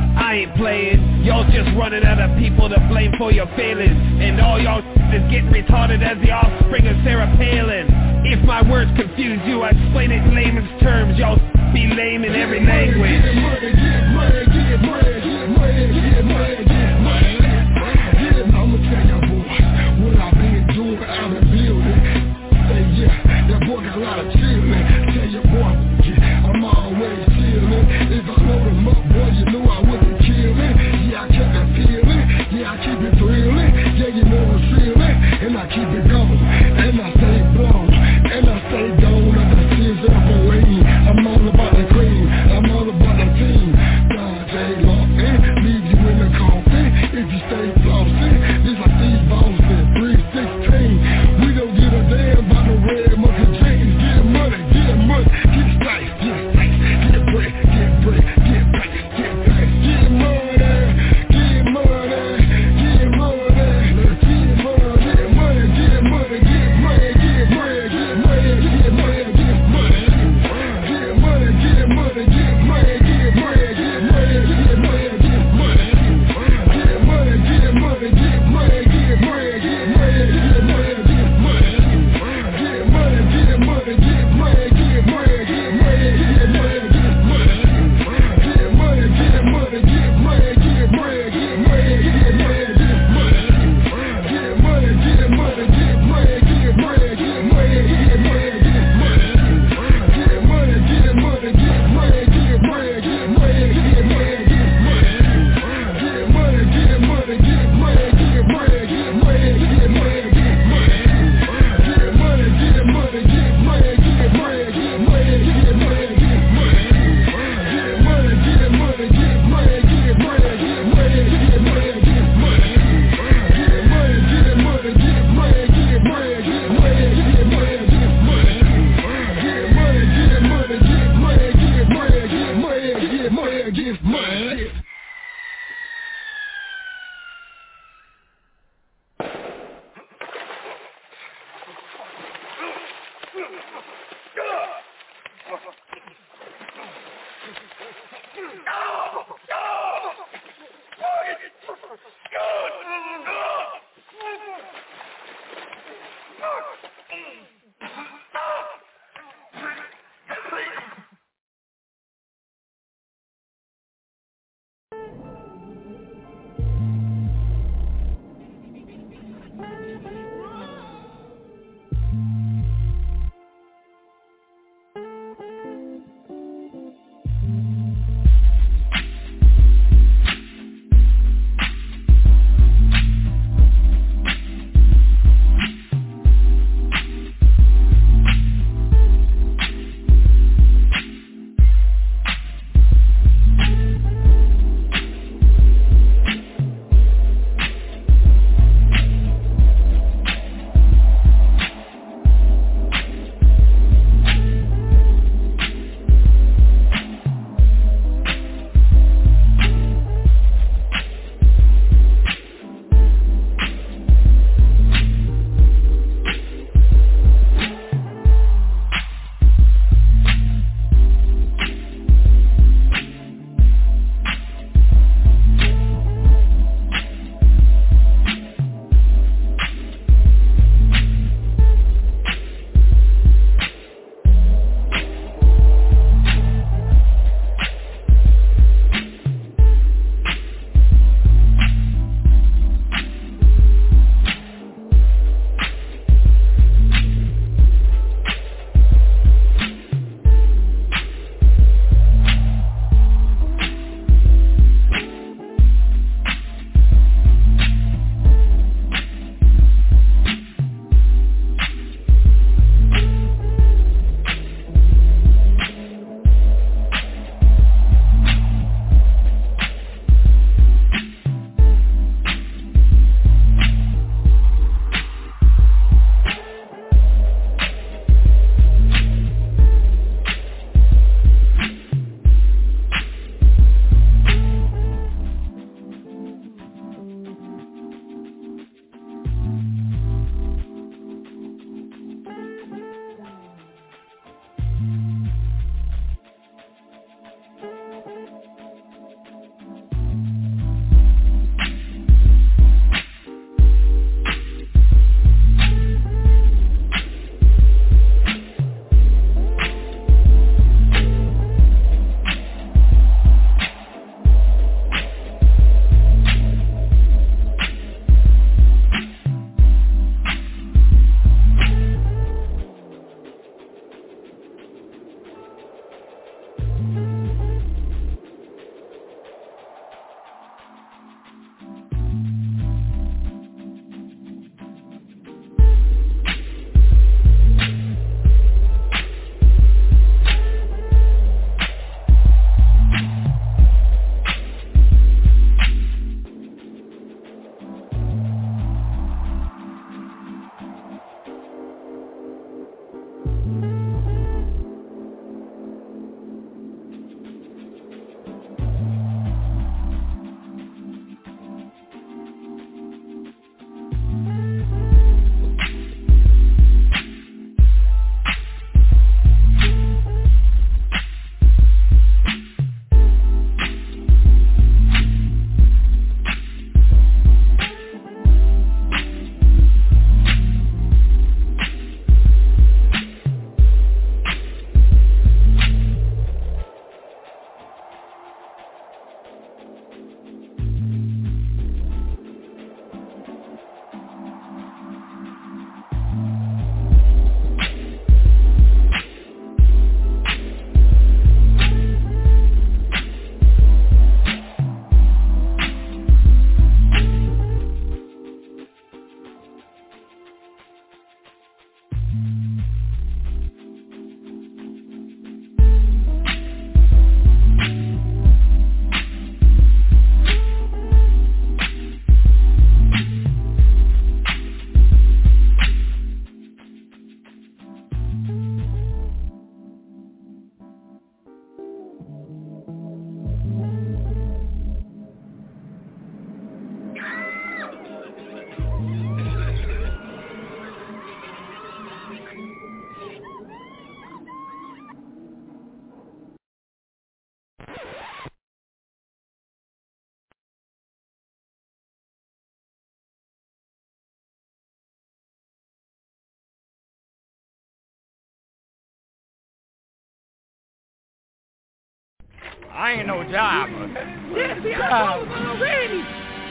I ain't playing, y'all just running out of people to blame for your failings. And all y'all is getting retarded as the offspring of Sarah Palin. If my words confuse you, I explain it in layman's terms. Y'all be lame in every language. Get money, get money, get money, get money, get money, get money. Yeah, I'ma tell y'all boys what I been doing out of the building. Say yeah, that boy got a lot of chillin'. Tell your boy, yeah, I'm always chillin'. If I load him up, boy, you know I wouldn't kill it. Yeah, I kept that feeling. Yeah, I keep it thrilling. Yeah, you know it's feeling. And I keep it going. And I stay blown. And I stay gone. I got tears up on lane. I'm all about the cream. I'm all about the team. I ain't no jobber. Yes, see, I told him already.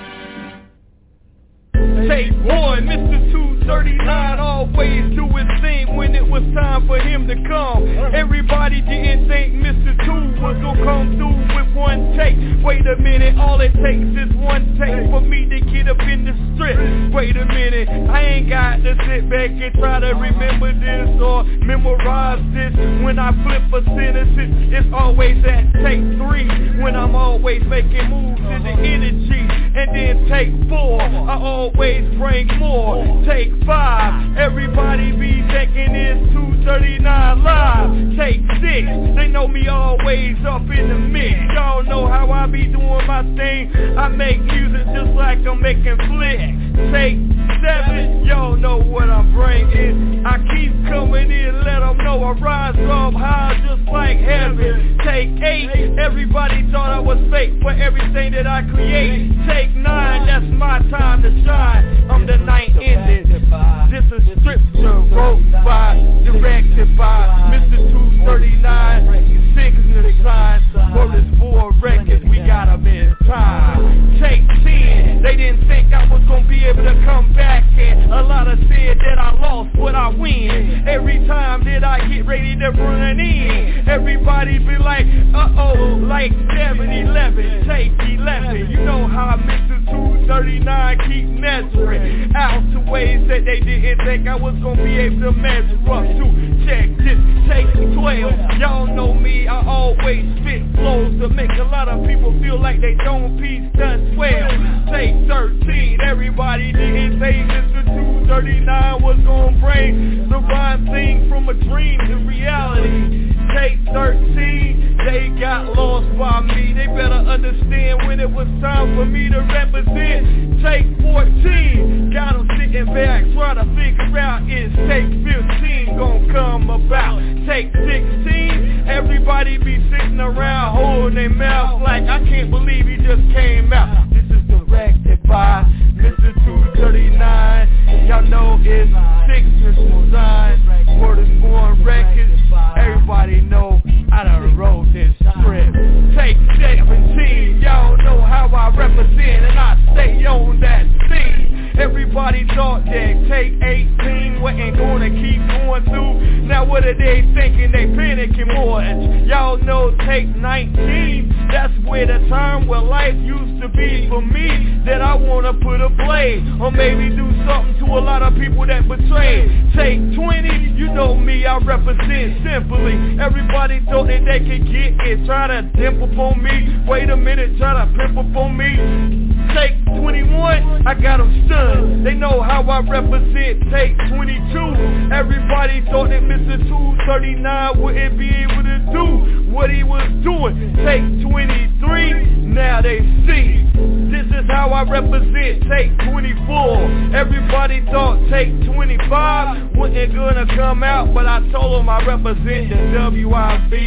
Take one, Mister two thirty-nine always do his thing when it was time for him to come. Everybody didn't think Mister Two was gonna come through with one take. Wait a minute, all it takes is one take for me to get up in the strip. Wait a minute, I ain't got to sit back and try to remember this or memorize this. When I flip a sentence, it's always at take three. When I'm always making moves in the energy. And then take four, I always bring more. Take five, everybody be thinking it's two thirty-nine live. Take six, they know me always up in the mix. Y'all know how I be doing my thing. I make music just like I'm making flicks. Take seven, y'all know what I'm bringing. I keep coming in, let them know I rise up high just like heaven. Take eight, everybody thought I was fake for everything that I create. Take nine, that's my time to shine. I'm the night ending. This is scripture wrote by, directed by Mister two thirty-nine. Signature sign, word is for records, we got them in time. Take ten, they didn't think I was gonna be able to come back, and a lot of said that I lost, but I win. Every time that I get ready to run in, everybody be like, uh-oh, like seven eleven, take eleven. You know how Mister two thirty-nine keep measuring out to ways that they didn't think I was gonna be able to measure up to. Check this, take twelve, y'all know me, I always spit flows to make a lot of people feel like they don't piece done swell. Take thirteen, everybody didn't think Mister two thirty-nine was gonna bring the rhyme thing from a dream to reality. Take thirteen, they got lost by me. They better understand when it was time for me to represent. Take fourteen, got them sitting back, trying to figure out is take fifteen gonna come about. Take sixteen, everybody be sitting around holding their mouth like I can't believe he just came out. This is directed by Mister two thirty-nine. Y'all know it's Signature Design, Word is Born Records. Everybody know I done wrote this script. Take seventeen, y'all know how I represent, and I stay on that scene. Everybody thought that take eighteen wasn't gonna keep going through. Now what are they thinking? They panicking more. Y'all know take nineteen, that's where the time where life used to be for me, that I wanna put a blade, or maybe do something to a lot of people that betrayed. Take twenty, you know me, I represent simply. Everybody thought that they could get it, try to dimp up on me. Wait a minute, try to pimp up on me. Take twenty-one, I got them stunned. They know how I represent. Take twenty-two, everybody thought that Mister two thirty-nine wouldn't be able to do what he was doing. Take twenty-three, now they see. This is how I represent. Take twenty-four, everybody thought take twenty-five wasn't gonna come out, but I told them I represent the W I B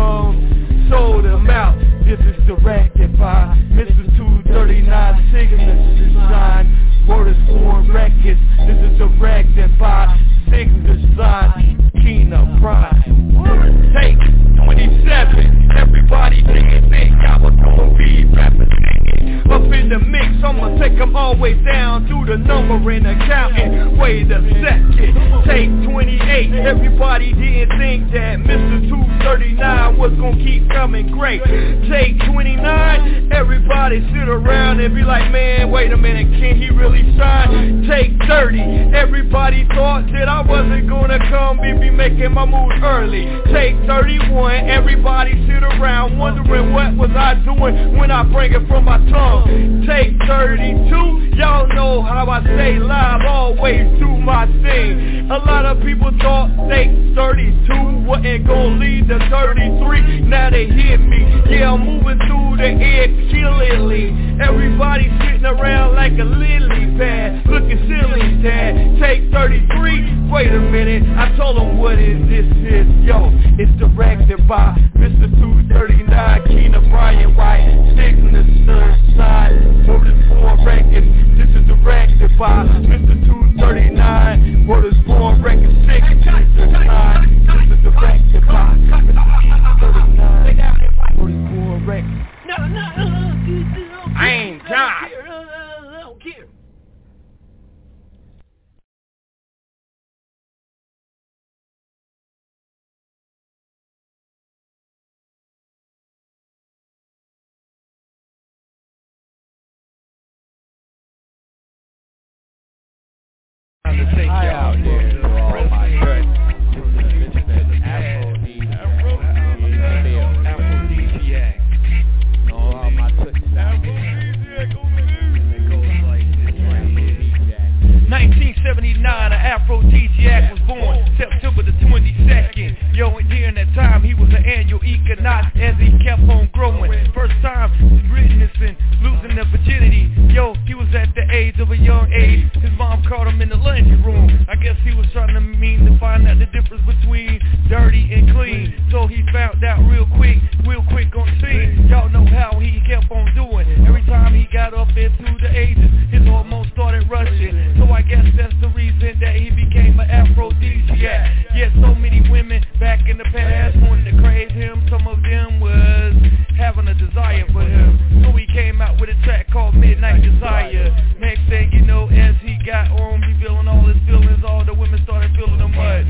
from Sold Them Out. This is directed by Mister two thirty-nine, Signature Design, Word is Born Records. This is directed by Signature Design, Keena Prime. Take twenty-seven, everybody didn't think I was gonna be represented up in the mix. I'ma take them all the way down through the number and accounting. Wait a second, take twenty-eight, everybody didn't think that Mister two thirty-nine was gonna keep coming great. Take twenty-nine, everybody sit around and be like, man, wait a minute, can he really shine? Take thirty, everybody thought that I wasn't gonna come and be making my moves early. Take thirty-one, everybody sit around wondering what was I doing when I bring it from my tongue. Take thirty-two, y'all know how I stay live, always do my thing. A lot of people thought take thirty-two wasn't gonna lead to thirty-three, now they hear me. Yeah, I'm moving through the air killingly. Everybody sitting around like a lily pad, looking silly, dad. Take thirty-three, wait a minute, I told them what is this is, yo. It's directed by Mister two thirty-nine, Keena Brian White, Signature Design, Word is Born Records. This is directed by Mister two thirty-nine, Word is Born Records, Signature Design. This is directed by Mister two thirty-nine, Word is Born Records. out there for all my church. Aphrodisiac. All my touches out nineteen seventy-nine, an Aphrodisiac was born September the twenty-second. Yo, and during that time he was an annual equinox as he kept on growing. First time witnessing losing their virginity. Yo, he was at the age of a young age. His mom caught him in the laundry room. I guess he was trying to mean to find out the difference between dirty and clean. So he found out real quick, real quick on the scene. Y'all know how he kept on doing. Every time he got up into the ages, his hormones started rushing. So I guess that's the reason that he became an aphrodisiac. Yeah, so many women back in the past wanted to crave him. Some of them was having a desire for him. So he came out with a track called Midnight Desire. Next thing you know, as he got on, revealing all his feelings, all the women started feeling the mud.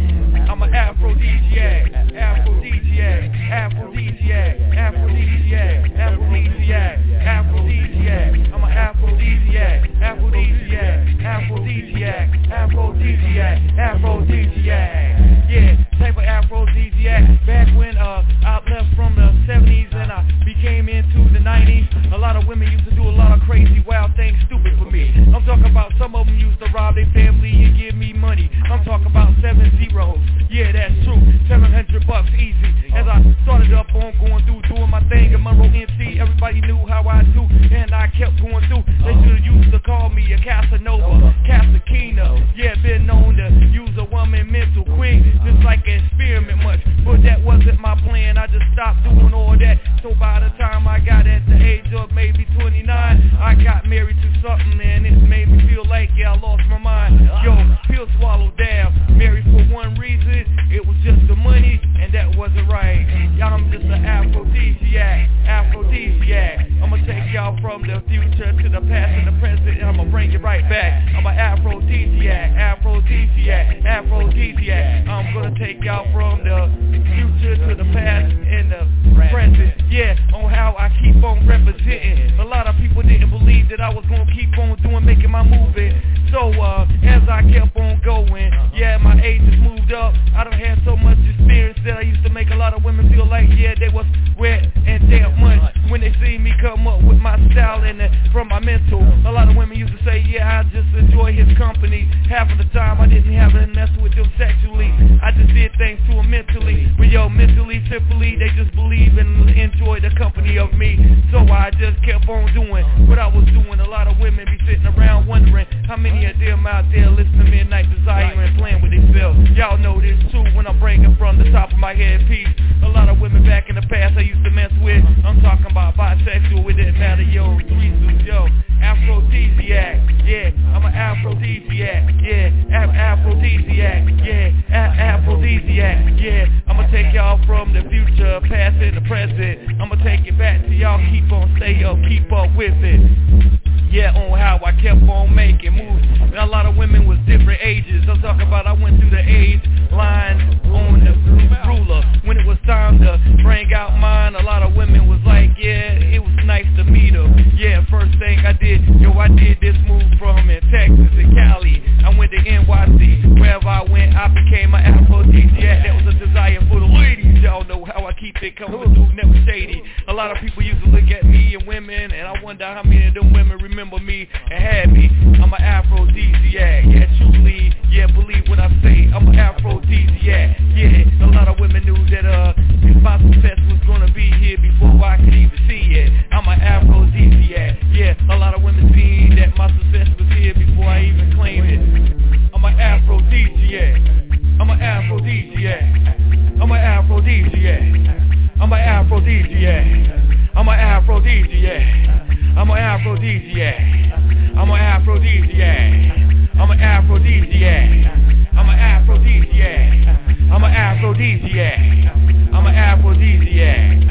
I'm an aphrodisiac, aphrodisiac, aphrodisiac, aphrodisiac, aphrodisiac, aphrodisiac. I'm an aphrodisiac, aphrodisiac, aphrodisiac, aphrodisiac, aphrodisiac. Yeah, type of aphrodisiac. Back when uh I left from the seventies and I became into the nineties, a lot of women used to do a lot of crazy, wild things, stupid for me. I'm talking about some of them used to rob their family and give me money. I'm talking about seven zeros. Yeah, that's true. seven hundred bucks easy. As I started up on going through, doing my thing at Monroe M C, everybody knew how I do, and I kept going through. They should used to call me a Casanova, Casakina. Yeah, been known to use a woman mental quick, just like an experiment much. But that wasn't my plan. I just stopped doing all that. So by the time I got at the age of maybe twenty-nine, I got married to something, and it made me feel like, yeah, I lost my mind. Yo, pill swallowed down. Married for one reason, it was just the money, and that wasn't right. Y'all, I'm just an aphrodisiac, aphrodisiac. I'ma take y'all from the future to the past and the present, and I'ma bring it right back. I'm an aphrodisiac, aphrodisiac, aphrodisiac. I'm gonna take y'all from the future to the past and the present. Yeah, on how I keep on representing. A lot of people didn't believe that I was gonna keep on doing, making my movement. So uh, as I kept on going, yeah, my age has moved up. I done had so much experience that I used to make a lot of women feel like, yeah, they was wet and damn much when they see me come up with my style and uh, from my mental. A lot of women used to say, yeah, I just enjoy his company. Half of the time I didn't have to mess with them sexually. I just did things to them mentally. But yo, mentally, simply, they just believe and enjoy the company of me. So I just kept on doing what I was doing. A lot of women be sitting around wondering how many of them out there listen to Midnight Desire and playing with themselves. Y'all know this too when I'm bringing from the top of my head piece. A lot of women back in the past I used to mess with. I'm talking about bisexual, it didn't matter, yo, threesomes, yo. Aphrodisiac, yeah, I'm an aphrodisiac, yeah, Af- aphrodisiac, yeah, A- aphrodisiac, yeah. I'ma take y'all from the future, past and the present. I'ma take it back to y'all, keep on, stay up, keep up with it. Yeah, on how I kept on making moves. And a lot of women was different ages. I'm talking about I went through the age lines on the ruler. When it was time to bring out mine, a lot of women was like, yeah, it was nice to meet her. Yeah, first thing I did, yo, I did this move from in Texas and Cali. I went to N Y C. Wherever I went, I became an aphrodisiac. That was a desire for the ladies. Y'all know how I keep it coming through, never shady. A lot of people used to look at me and women, and I wonder how many of them women remember me and had me. I'm an aphrodisiac, yeah, truly, yeah, believe what I say. I'm an aphrodisiac, yeah. A lot of women knew that uh, my success was gonna be here before I could even see it. I'm an aphrodisiac, yeah. A lot of women seen that my success was here before I even claimed it. I'm an aphrodisiac, I'm an aphrodisiac, I'm an aphrodisiac, I'm an aphrodisiac, I'm an aphrodisiac. I'm an aphrodisiac. I'm an aphrodisiac. I'm an aphrodisiac. I'm an aphrodisiac. I'm an aphrodisiac. I'm an aphrodisiac.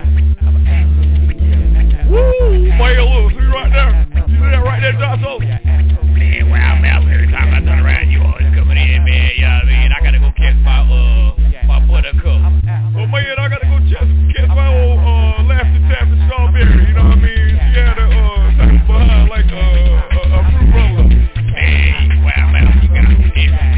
Woo! Boy, look, see right there? You see that right there, Josso? Man, wow, man, every time I turn around, you always coming in, man. You know what I mean? I gotta go catch my, uh, my buttercup. Well, man, I gotta go catch, catch my old, uh, Lasting Taffy Strawberry, you know what I mean? She had a, uh, behind like a, a, a fruit roller. Man, wow, man, you got it.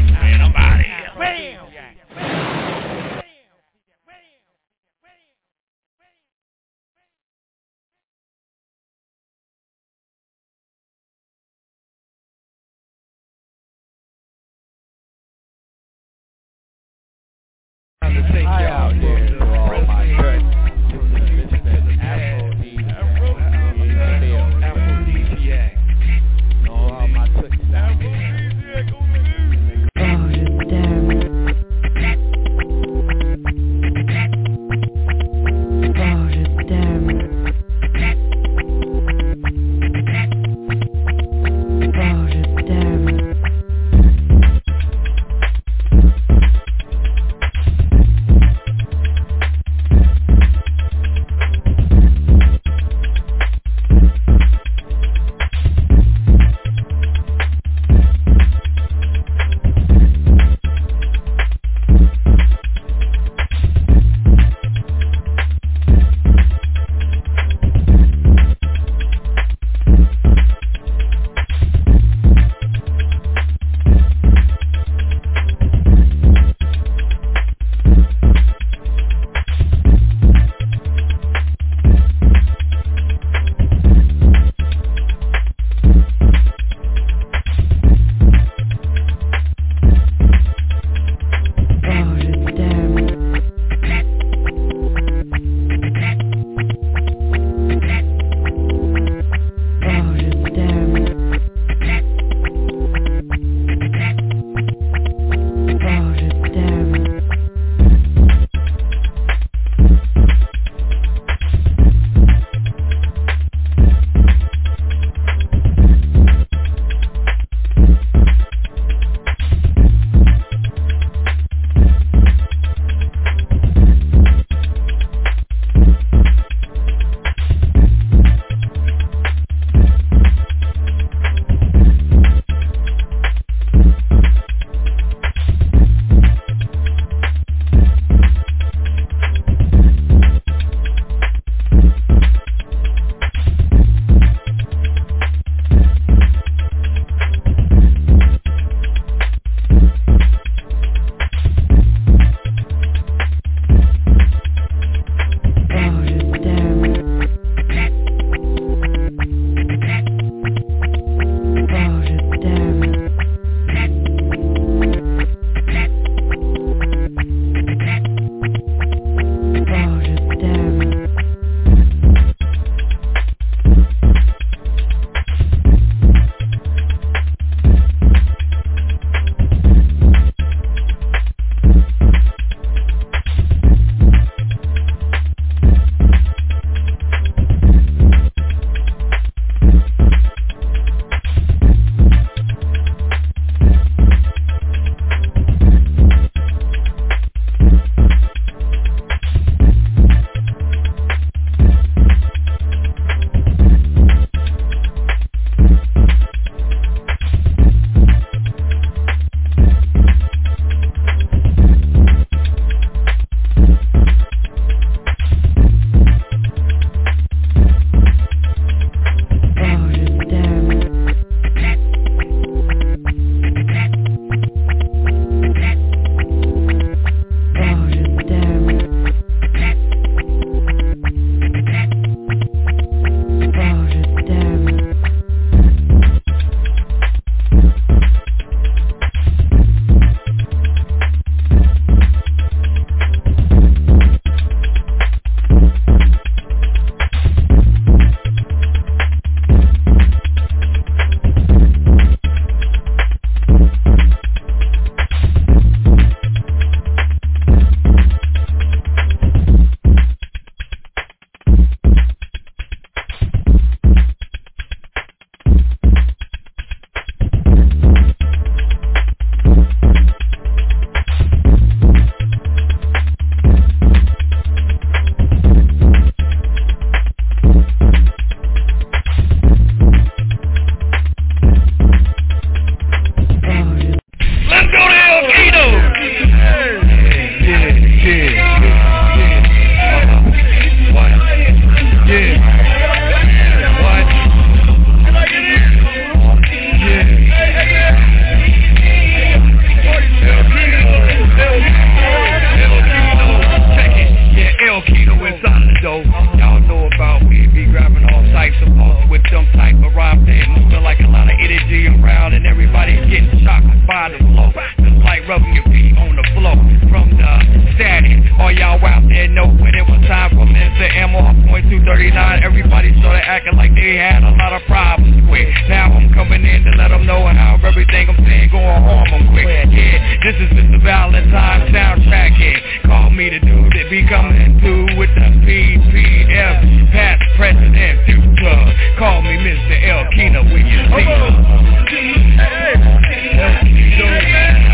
didn't know when it was time for Mister M on point two thirty-nine. Everybody started acting like they had a lot of problems quick. Now I'm coming in to let them know how everything I'm saying going harm them quick. Yeah, this is Mister Valentine soundtrack. Yeah, call me the dude that be coming through with the P P F, past, present, and future. Call me Mister El Kino when you see me. Hey, El Kino.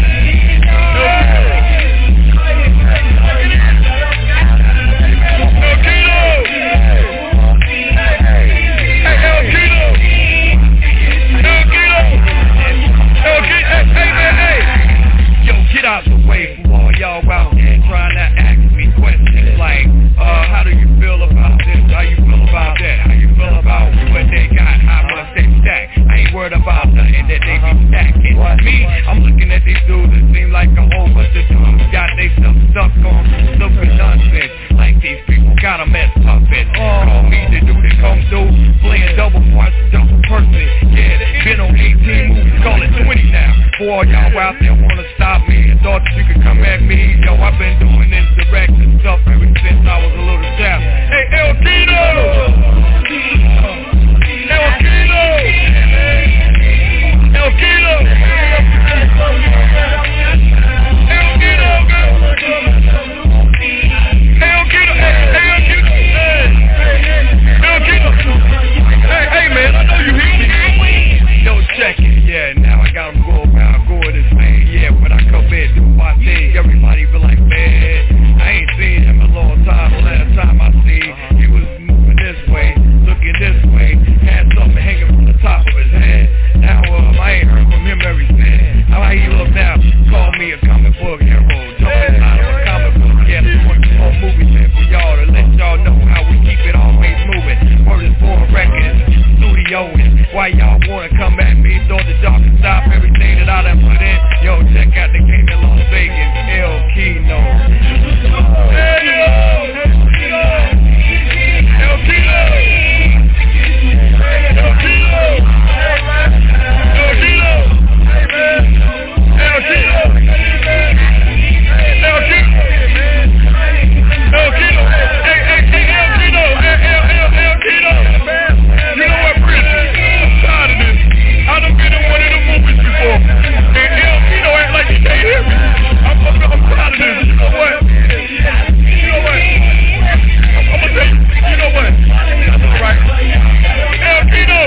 Get out the way for all y'all out there trying to ask me questions like, uh, how do you feel about this? How you feel about that? How you feel about what they got? How much they stack? I ain't worried about nothing that they be stacking. Me, I'm looking at these dudes that seem like a whole bunch of dudes got they stuff stuck on stupid nonsense. Like these people got them as puppets. Call me the dude that come through playing double parts, double person. Yeah, been on eighteen movies, call it twenty now. For all y'all out there wanna stop me and thought that you could come at me, yo, I've been doing this direction stuff ever since I was a little child. Hey, El Kino! El Kino! El Kino! El Kino! El Kino! Hey, El Kino! Hey, El Kino! Hey, hey, man, I know you hear me. Yo, check it, yeah, now I got him go around, go with this man, yeah, when I come in, do my thing, everybody be like, man, I ain't seen him in a long time. The last time I seen, he was moving this way, looking this way, had something hanging from the top of his head. Now, um, I ain't heard from him ever since. How he look now? Call me a comic book hero, jumping out of a comic book. Yeah, this one more movies man for y'all to let y'all know how we keep it always moving. Word is for records, studio, and why y'all wanna come at me? Throw the dark and stop everything that I done put in. Yo, check out the game in Las Vegas, El Kino. Hey, yo! El Kino! El Kino! El Kino! El Kino! El Kino! El Kino! Hey, hey, hey, El Kino! El, El, El, El Kino! You know what, Prince? I'm tired of this. I done been in one of the movies before. And El Kino act like he can't hear me. I'm, I'm, I'm tired of this. You know what? You know what? I'm, I'm gonna tell you. You know what? That's alright. El Kino!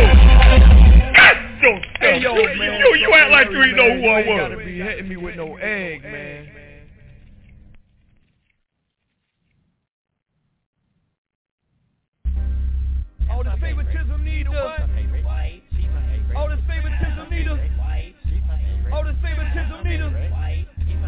Hey, yo, you, man. You, you act like you ain't know who I was. You gotta be hitting me with no egg, man. All this favoritism need a what? All this favoritism need a All this favoritism need a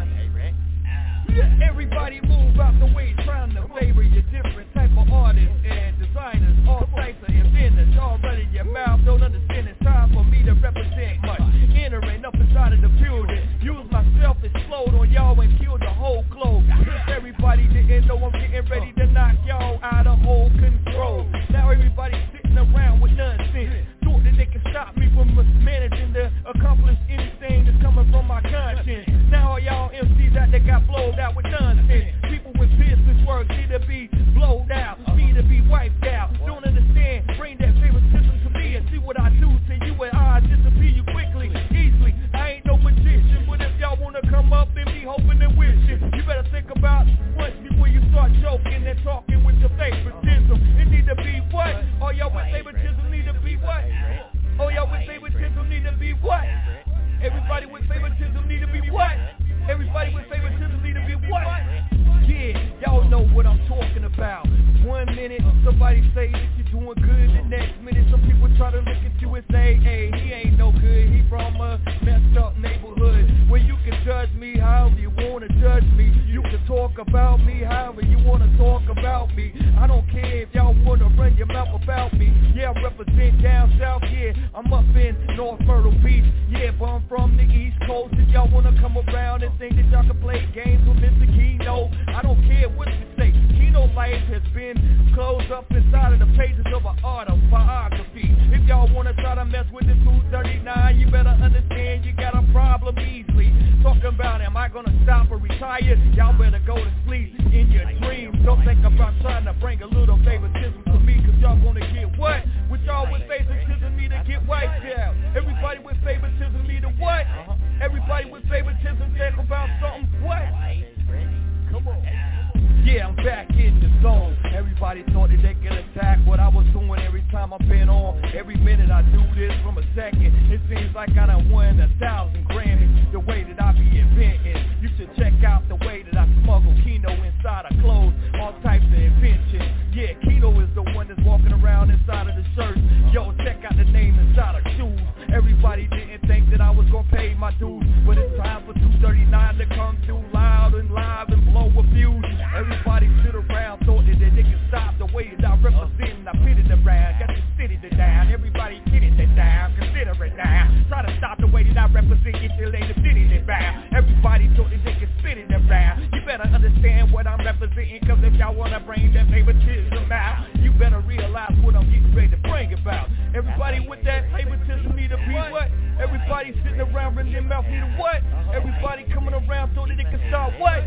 Everybody move out the way, trying to favor your different type of artists and designers, all types of inventors. Y'all running your mouth, don't understand it's time for me to represent much. Entering up inside of the building, use myself, explode on y'all and kill the whole globe. Everybody didn't know I'm getting ready to knock y'all out of whole control. Now everybody sitting around with nonsense, thought that they could stop me from managing to accomplish anything that's coming from my conscience. Now all y'all M Cs out there got blowed out with nonsense. People with business work need to be blowed out, me to be wiped out. Don't understand, bring that favoritism to me and see what I do to you and I disappear you quickly, easily. I ain't no magician, but if y'all wanna come up and be hoping and wishing, you better think about once before you start joking and talking with your favoritism. It need to be what? All y'all with favoritism need to be what? All y'all with favoritism need to be what? Everybody with favoritism need to be what? Everybody with favoritism need to be what? Yeah, y'all know what I'm talking about. One minute, somebody say that you're doing good. The next minute, some people try to look at you and say, hey, he ain't no good. He from a messed up neighborhood. Well, you can judge me however you want to judge me. You can talk about me however you want to talk about me. I don't care if y'all want to run your mouth about me. Yeah, I represent down south, yeah. I'm up in North Myrtle Beach. Yeah, but I'm from the East Coast. If y'all want to come around and think that y'all can play games with Mister Kino, I don't care what you say. Kino life has been closed up inside of the pages of an autobiography. If y'all want to try to mess with the two thirty-nine, you better understand you got a problem easily. talking about, am I gonna stop or retire? Y'all better go to sleep in your dreams. Don't think about trying to bring a little favoritism to me, cause y'all gonna get what? With y'all with favoritism me to get wiped out. Everybody with favoritism me to what? Everybody with favoritism talk about something what? Come on. Yeah, I'm back in the zone. Everybody thought that they could attack what I was doing every time I've been on. Every minute I do this from a second, it seems like I done won a thousand Grammys. The way that I be inventing, you should check out the way that I smuggle Kino inside of clothes, all types of invention. Yeah, Kino is the one that's walking around inside of the shirt. Yo, check out the name inside of shoes. Everybody didn't think that I was gonna pay my dues, but it's time for two thirty-nine to come through loud and live and blow a fuse. Everybody sit around, thought that they could stop the way that I represent, and I pitted around, got the city to down. Everybody get it down, consider it down. Try to stop the way that I represent, get till they the city to down. Everybody thought that they could spit it around. You better understand what I'm representing, cause if y'all wanna bring that favoritism out, you better realize what I'm getting ready to bring about. Everybody with that favoritism need to be what? Everybody sitting around running their mouth need to what? Everybody coming around so that they can start what?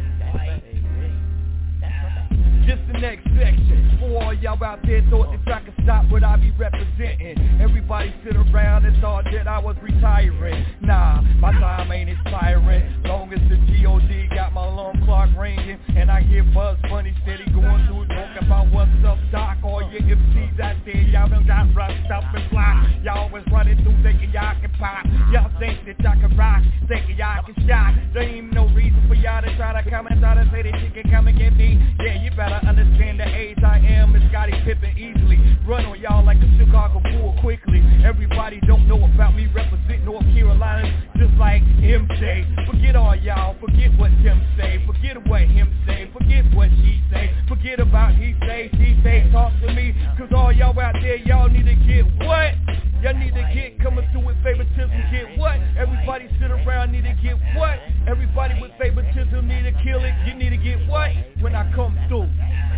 Just the next section. For all y'all out there thought that I could stop what I be representing. Everybody sit around and thought that I was retiring. Nah, my time ain't expiring. Long as the G O D got my alarm clock ringing, and I hear Buzz Bunny steady going through talking about what's up, Doc. All your M Cs out there, y'all done got rust up and fly. Y'all was running through thinking y'all can pop. Y'all think that y'all can rock, thinking y'all can shot. There ain't no reason for y'all to try to come and try to say that you can come and get me. Yeah, you better understand the age I am is Scottie Pippen easily. Run on y'all like a Chicago Bull quickly. Everybody don't know about me represent North Carolina just like M J. Forget all y'all, forget what Tim say, forget what him say, forget what she say, forget about he say, she say, talk to me, cause all y'all out there, y'all need to get what? Y'all need to get coming through with favoritism, get what? Everybody sit around, need to get what? Everybody with favoritism need to kill it, you need to get what? When I come through,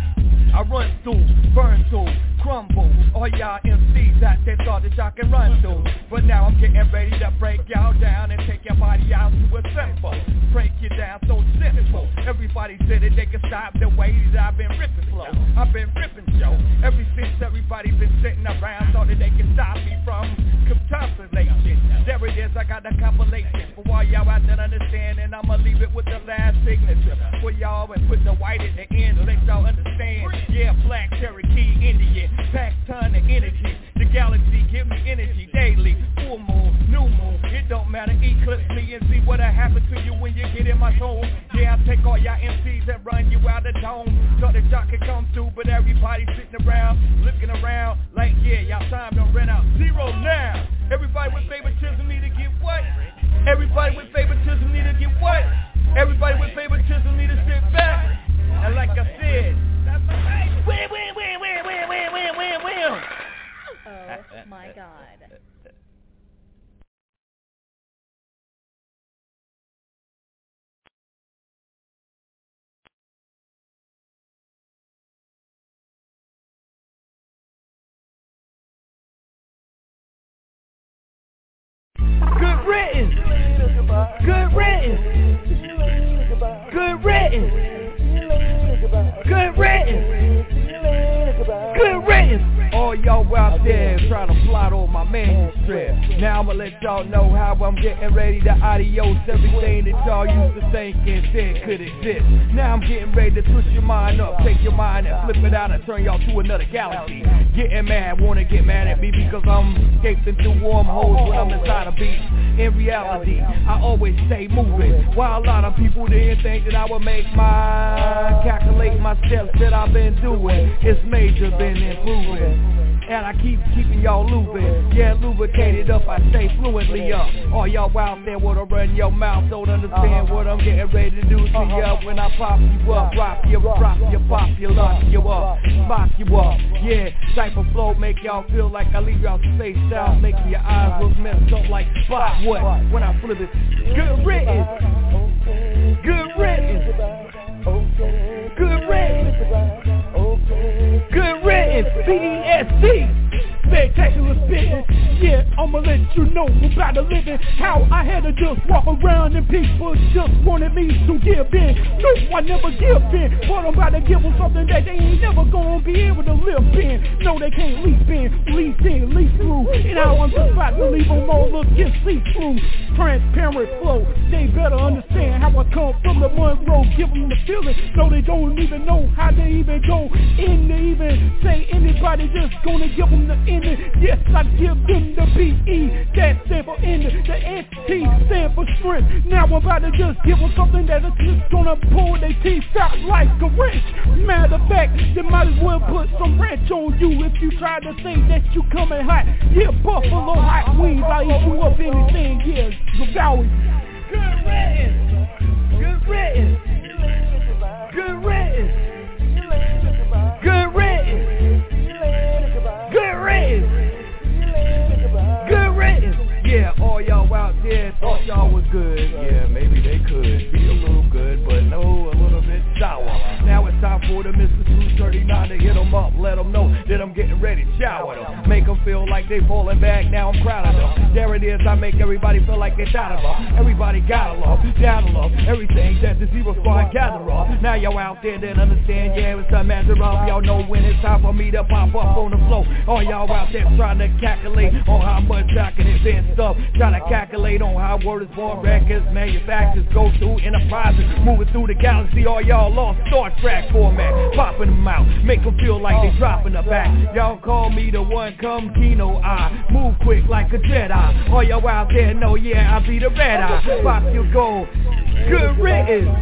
I run through, burn through, crumble. All y'all M Cs out there thought that y'all can run through, but now I'm getting ready to break y'all down and take your body out to a simple. Break you down so simple. Everybody said that they could stop the way that I've been ripping flow. I've been ripping Joe. Ever since everybody been sitting around thought that they could stop me from contemplation. There it is, I got the compilation. For all y'all out there understand, and I'ma leave it with the last signature for y'all and put the white at the end to let y'all understand. Yeah, black, Cherokee, Indian, pack ton of energy. The galaxy give me energy daily. Full moon, new moon, it don't matter. Eclipse me and see what'll happen to you when you get in my zone. Yeah, I take all y'all M Cs and run you out the dome. Thought that y'all could come through, but everybody sitting around, looking around like, yeah, y'all time don't run out. Zero now. Everybody with favoritism need to get what? Everybody with favoritism need to get what? Everybody with favoritism need to sit back. And like I said, that's right. Win, win, win, win, win, win, win, win, win. Oh my God. Good riddance. Good riddance. Good riddance. Good riddance. Good riddance. All y'all out there trying to plot on my manuscript. Now I'ma let y'all know how I'm getting ready to adios everything that y'all used to think and said could exist. Now I'm getting ready to twist your mind up, take your mind and flip it out and turn y'all to another galaxy. Getting mad, wanna get mad at me because I'm escaping through wormholes when I'm inside a beast. In reality, I always stay moving. While a lot of people didn't think that I would make mine, calculate my steps that I've been doing. It's major, been improving. And I keep keeping y'all lubing. Yeah, lubricated up, I stay fluently up. All y'all out there wanna run your mouth, don't understand what I'm getting ready to do to you. When I pop you up, rock you, drop you, pop you, lock you up, lock you up. Yeah, type of flow make y'all feel like I leave y'all spaced out, making your eyes look messed up like spot what? When I flip it, good written, good written, good written. Good written, B E S T, spectacular spitting, yeah, I'ma let you know about the living, how I had to just walk around and people just wanted me to give in. No, I never give in, but I'm about to give them something that they ain't never gonna be able to live in. No, they can't leap in, leap in, leap through. And now I'm just about to leave them all looking see-through. Transparent flow, they better understand how I come from the Monroe. Give them the feeling, no, they don't even know how they even go in to even say anybody just gonna give them the ending. Yes, I give them the P E, that stand for ending. The S T stand for strength. Now I'm about to just give them something that is just gonna pull their teeth out like a wrench. Matter of fact, they might as well put some wrench on you if you try to say that you coming hot. Yeah, Buffalo hot wings, I eat you up anything, yeah, devour you. Good riddance, good riddance, good riddance, good riddance, good riddance, good riddance. Yeah, all y'all out there thought y'all was good. Yeah, maybe they could be a little good, but no, a little bit sour. Now it's time for the Mister two thirty-nine to hit them up, let them know that I'm getting ready to shower them. Make them feel like they falling back, now I'm proud of them. There it is, I make everybody feel like they thought of them. Everybody got a love, down to love, everything that the Zero Squad gather up. Now y'all out there that understand, yeah, it's time to run. Y'all know when it's time for me to pop up on the floor. All y'all out there trying to calculate on how much I can invent stuff. Trying to calculate on how word is born, records, manufacturers go through enterprises, moving through the galaxy. All y'all lost Star Trek format, popping them out, make them feel like they dropping the back. Y'all call me the one come Kino, I move quick like a Jedi. All y'all out there know, yeah, I be the red eye. Pop your gold, good riddance,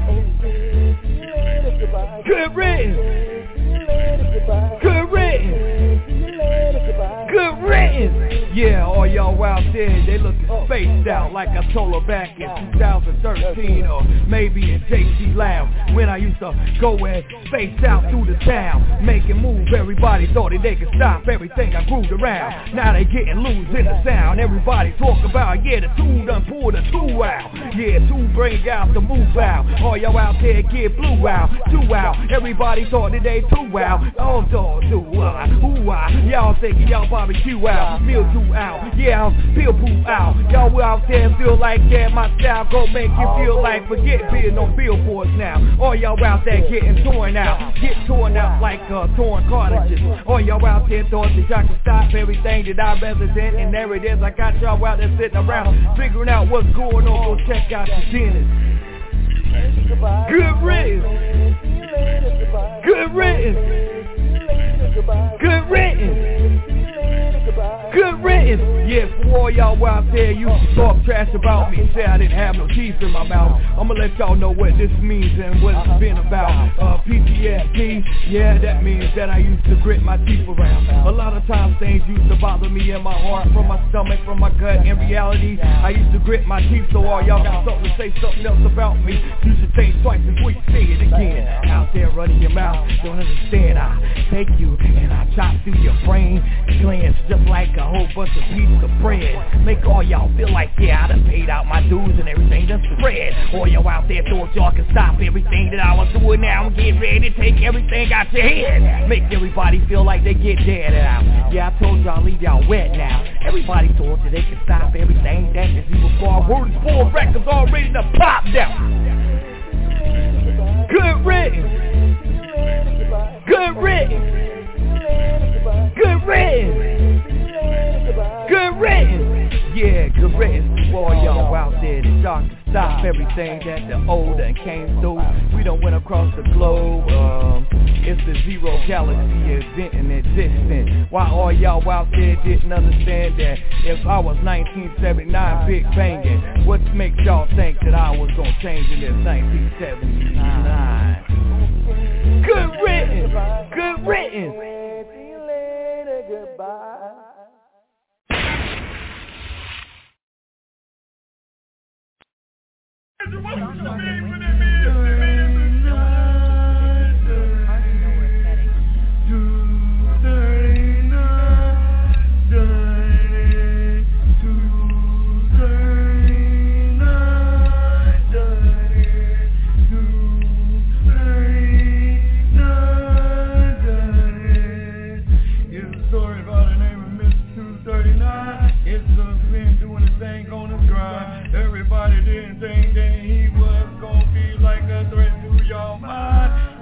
good riddance, good riddance, good riddance. Yeah, all y'all out there, they looking spaced out like I told her back in two thousand thirteen or maybe in J C Lounge when I used to go and space out through the town, making moves. Everybody thought that they could stop everything I grooved around. Now they getting loose in the sound. Everybody talk about, yeah, the two done pulled the two out. Yeah, two bring out the move out. All y'all out there get blue out, two out. Everybody thought that they two out. Oh, dog, two out, ooh, ah. Y'all thinking y'all barbecue out, meal two out. Yeah, I'm peel poo out. Y'all out there feel like, yeah, my style go make you feel like forget being on billboards now. All y'all out there getting torn out, get torn out like uh, torn cartridges. All y'all out there thought that y'all can stop everything that I represent, and there it is. I got y'all out there sitting around figuring out what's going on. Go check out the dentist. Good riddance, good riddance, good riddance, good riddance. Yeah, for all y'all out there, you talk trash about me, say I didn't have no teeth in my mouth. I'ma let y'all know what this means and what it's been about. Uh, P T S D, yeah, that means that I used to grit my teeth around. A lot of times things used to bother me in my heart, from my stomach, from my gut. In reality, I used to grit my teeth, so all y'all got something to say something else about me. You should think twice before you say it again. Out there running your mouth, don't understand. I take you and I chop through your brain glands just like a whole bunch of pieces of bread. Make all y'all feel like, yeah, I done paid out my dues and everything done spread. All y'all out there thought y'all can stop everything that I was doing. Now I'm getting ready to take everything out your head. Make everybody feel like they get dead out. Yeah, I told y'all leave y'all wet now. Everybody thought that they could stop everything that is evil for. Words full records all ready to pop down. Good riddance, good riddance, good riddance, good riddance. Yeah, good riddance for all y'all out there that y'all can stop everything that the old and came through. We done went across the globe. Um, it's the Zero Galaxy event and existing. Why all y'all out there didn't understand that if I was nineteen seventy-nine big banging, what makes y'all think that I was gonna change in this nineteen seventy-nine? Good riddance, good riddance. Goodbye. It's a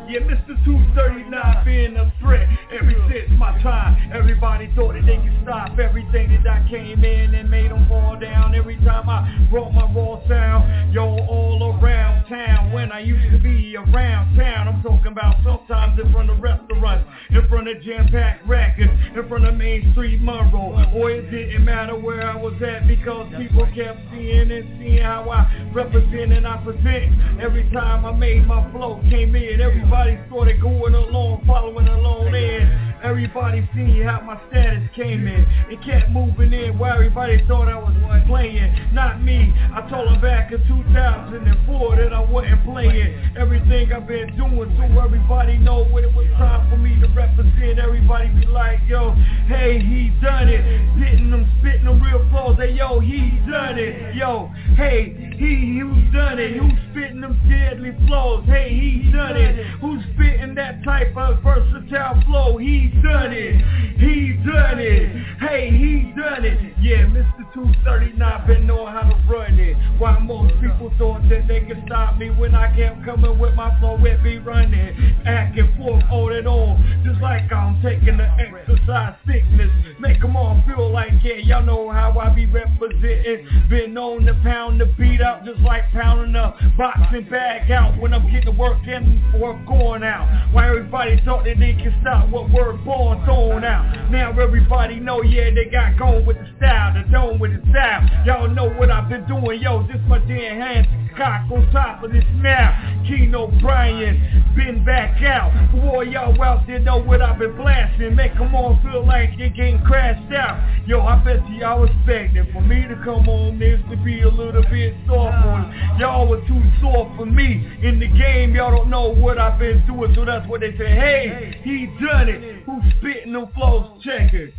Yeah, Mister two thirty-nine being a threat ever since my time. Everybody thought that they could stop everything that I came in and made them fall down. Every time I brought my raw sound, yo, all around town. When I used to be around town, I'm talking about sometimes in front of restaurants, in front of jam-packed records, in front of Main Street Monroe. Or it didn't matter where I was at because people kept seeing and seeing how I represent and I present. Every time I made my flow came in, everybody started going along, following along in. Everybody seen how my status came in. It kept moving in while everybody thought I was playing. Not me. I told them back in two thousand four that I wasn't playing. Everything I've been doing so everybody know when it was time for me to represent. Everybody be like, yo, hey, he done it. Spitting them, spitting them real flows. Hey, yo, he done it. Yo, hey, he, who's done it? Who's spitting them deadly flows? Hey, he done it. Who's spitting that type of versatile flow? He done it. He done it. Hey, he done it. Yeah, Mister two thirty-nine been knowing how to run it. While most people thought that they could stop me when I kept coming with my flow, it be running, acting forth on and on, just like I'm taking the exercise sickness. Make them all feel like, yeah, y'all know how I be representing. Been known to pound the beat out just like pounding a boxing bag out when I'm getting work in or going out. While everybody thought that they could stop what word born thrown out. Now everybody know, yeah, they got going with the style, the dome with the style. Y'all know what I've been doing, yo, this my damn hands cock on top of this now. Keno Bryant, been back out. For all y'all out there know what I've been blasting. Make them all feel like they getting crashed out. Yo, I bet you y'all expecting for me to come on this to be a little bit soft on. Y'all were too soft for me. In the game, y'all don't know what I've been doing, so that's what they say. Hey, he done it. Who's spitting them flows? Check it.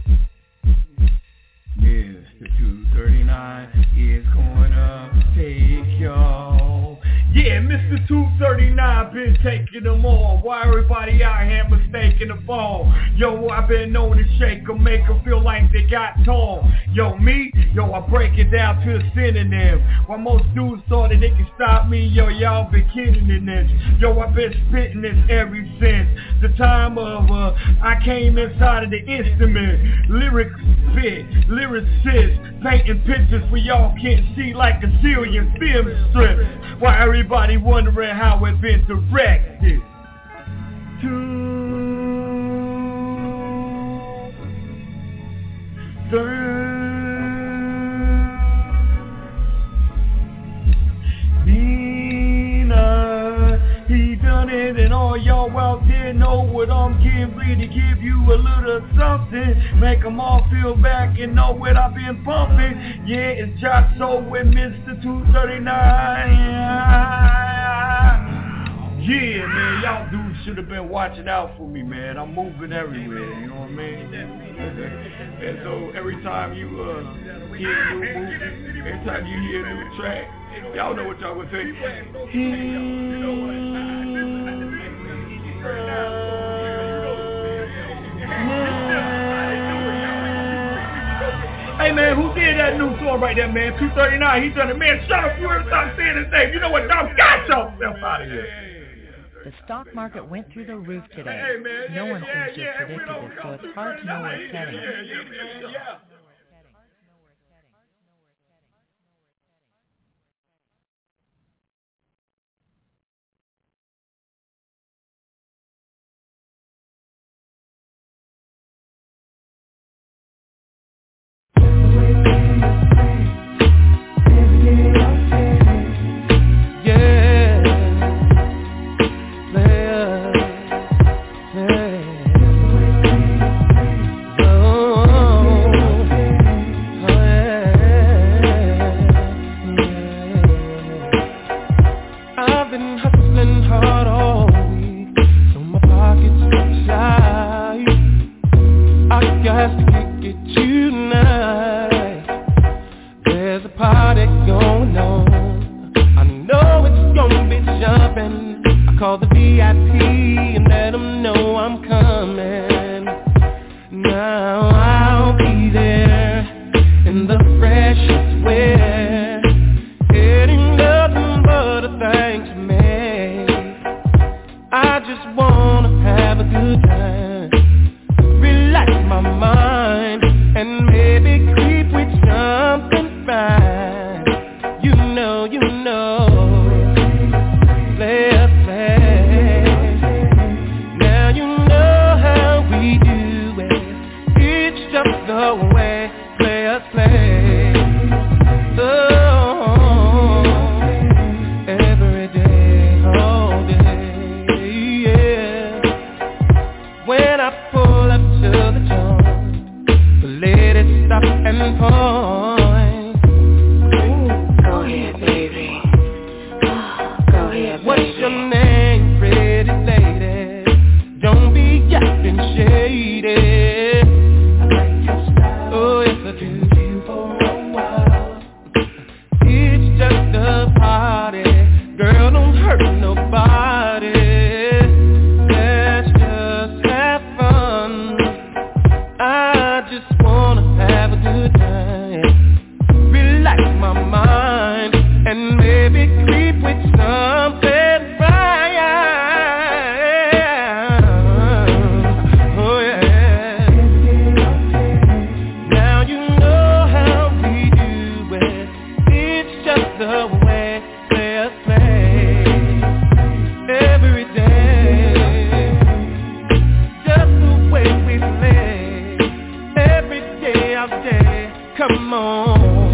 Yeah, the two thirty-nine is gonna take y'all. Yeah, Mister two thirty-nine been taking them all. Why everybody out here mistaking the fall? Yo, I've been known to shake them, make them feel like they got tall. Yo, me? Yo, I break it down to a synonym. While most dudes thought that they could stop me, yo, y'all been kidding in this. Yo, I've been spitting this ever since the time of, uh, I came inside of the instrument. Lyric spit, lyricist, painting pictures for y'all can't see like a zillion film strips. Why everybody wondering how it been directed. Two, three, Nina, he done it, and all y'all out there know what I'm getting ready to give you a little something. Make them all feel back and know what I've been pumping. Yeah, it's Josh So with Mister two thirty-nine. Yeah, man, y'all dudes should have been watching out for me, man. I'm moving everywhere, you know what I mean? And so every time you uh, hear a new movie, every time you hear a new track, y'all know what y'all would say. Hey man, who did that new song right there, man? two thirty-nine, he done it. Man, shut up, you ever stop saying his name. You know what, Dom, got yourself out of here. The stock market went through the roof today. Hey, man, no yeah, one yeah, seems to yeah, have predicted this, so it's hard to know where it's heading. Yeah, yeah, yeah, yeah. I just want your name, pretty lady? Don't be yapping shady. I like your style. Oh, yes I do. For a while. It's just a party. Girl, don't hurt nobody. Let's just have fun. I just wanna have a good time. Relax my mind and maybe creep with something right. Oh yeah. Now you know how we do it. It's just the way players play every day. Just the way we play every day all day. Come on.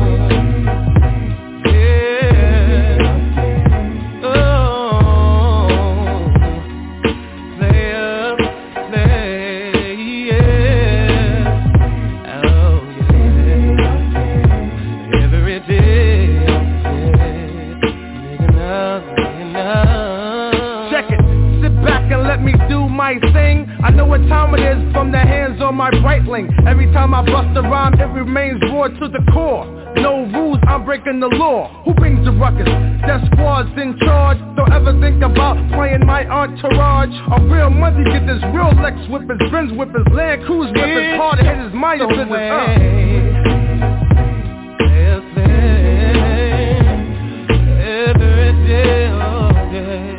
My thing, I know what time it is from the hands on my Breitling. Every time I bust a rhyme, it remains raw to the core. No rules, I'm breaking the law. Who brings the ruckus? That squad's in charge. Don't ever think about playing my entourage. A real money get this real Lex whippers, Benz whippers, Land Cruise whippers, hard to hit his mind of business. Uh. Every day, all day,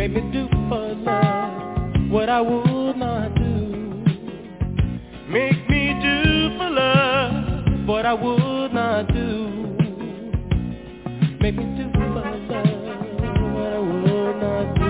Make me do for love what I would not do. Make me do for love what I would not do. Make me do for love what I would not do.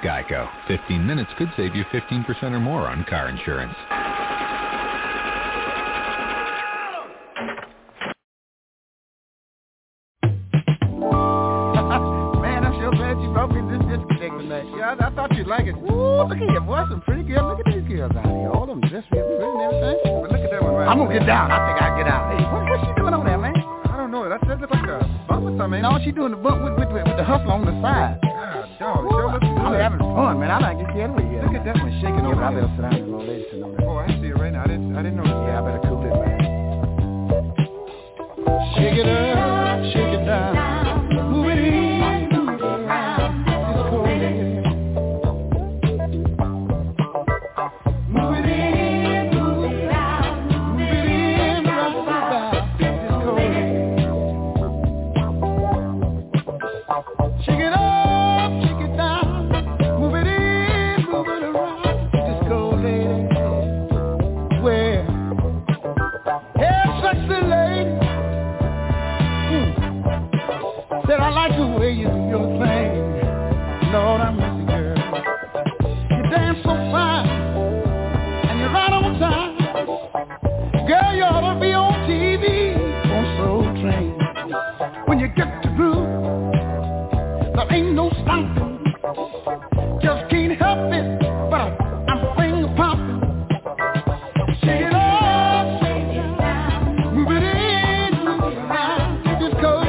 Geico. fifteen minutes could save you fifteen percent or more on car insurance. Man, I'm sure glad you broke in this discotheque tonight. Yeah, I, I thought you'd like it. Ooh, look at here, boy, some pretty girls. Look at these girls out here. All of them dressed real pretty and everything. But look at that one right I'm gonna get down. I think I'll get out. Hey, what, what's she doing over there, man? I don't know. That does look like a bump or something. No, she doing the bump with, with, with, with the hustle on the side. God, dog, sure looks good. I'm having fun, man. I like to get away here. Look at that one shaking over there. I better sit down and little lady sitting over there. Oh, I see it right now. I didn't, I didn't know this. Yeah, I better cool it, man. Shake it up, shake it down, move it in, move it around, it's cold. Move it in, move it out, move it in, move it out, it's cold. Shake it up, shake it down, move it in, move it around, it's cold, lady. Well, hey, sexy lady. Said I like the way you do your thing. Lord, I miss you, girl. You dance so fine, and you're right on time. Girl, you ought to be on T V, on Soul Train. When you get to groove, there ain't no stopping. Just can't help it, but I'm finger popping. Shake it up, shake it down, move it in, move it around, it's cold.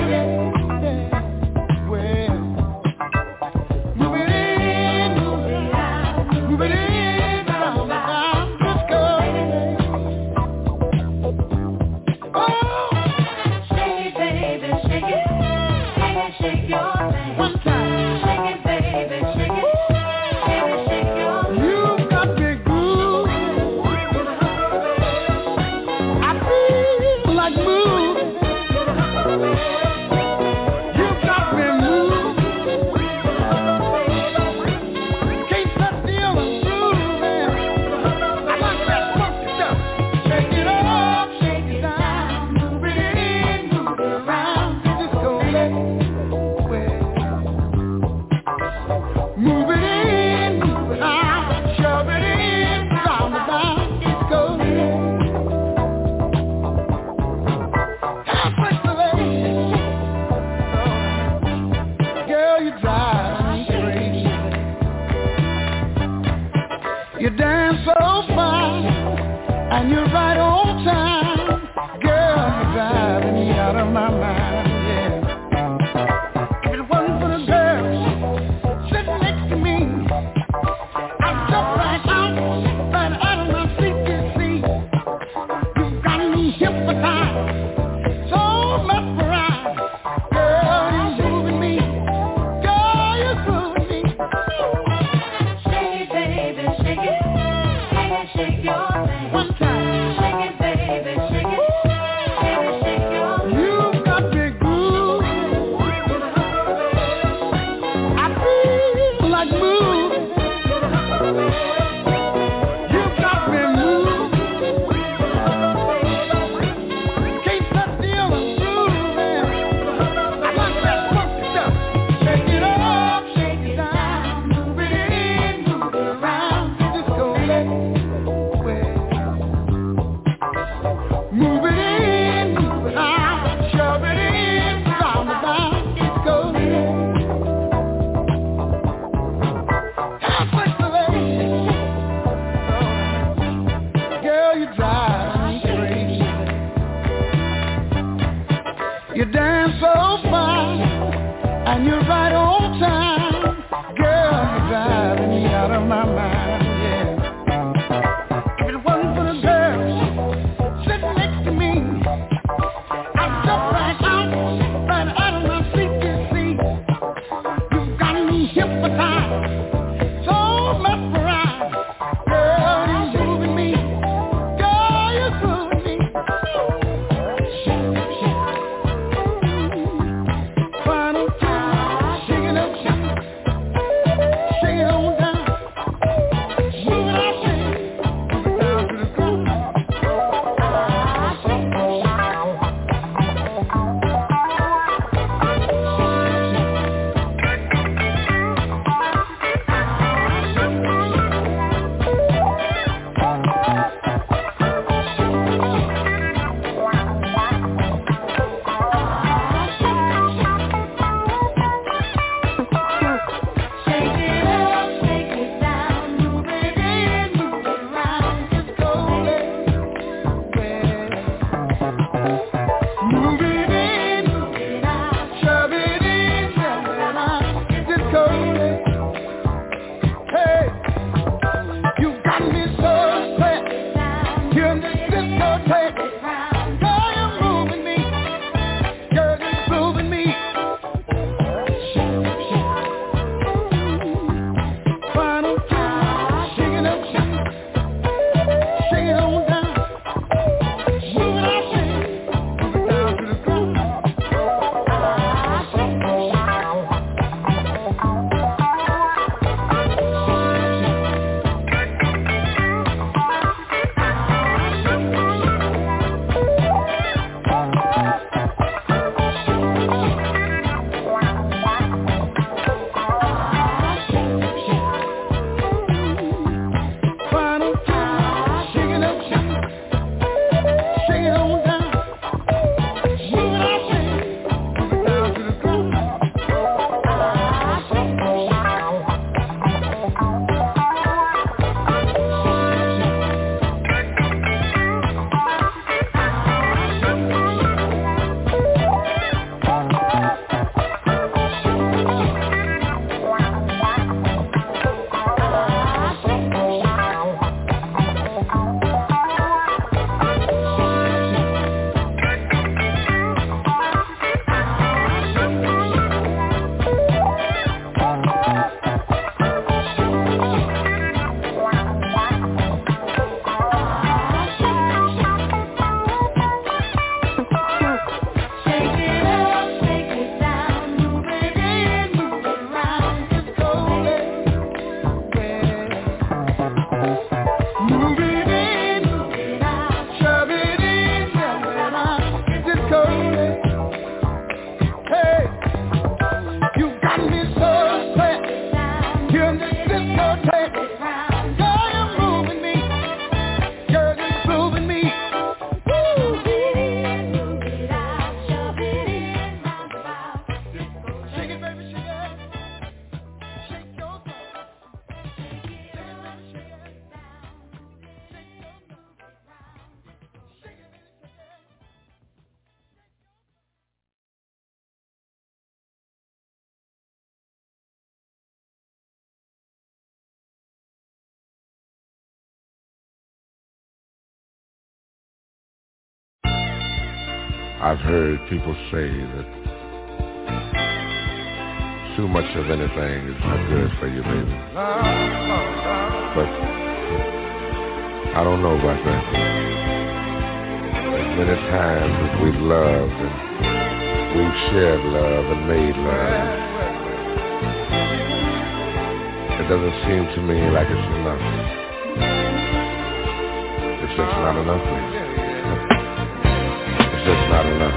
I've heard people say that too much of anything is not good for you, baby. But I don't know about that. As many times as we've loved and we've shared love and made love, it doesn't seem to me like it's enough. It's just not enough, baby. It's just not enough.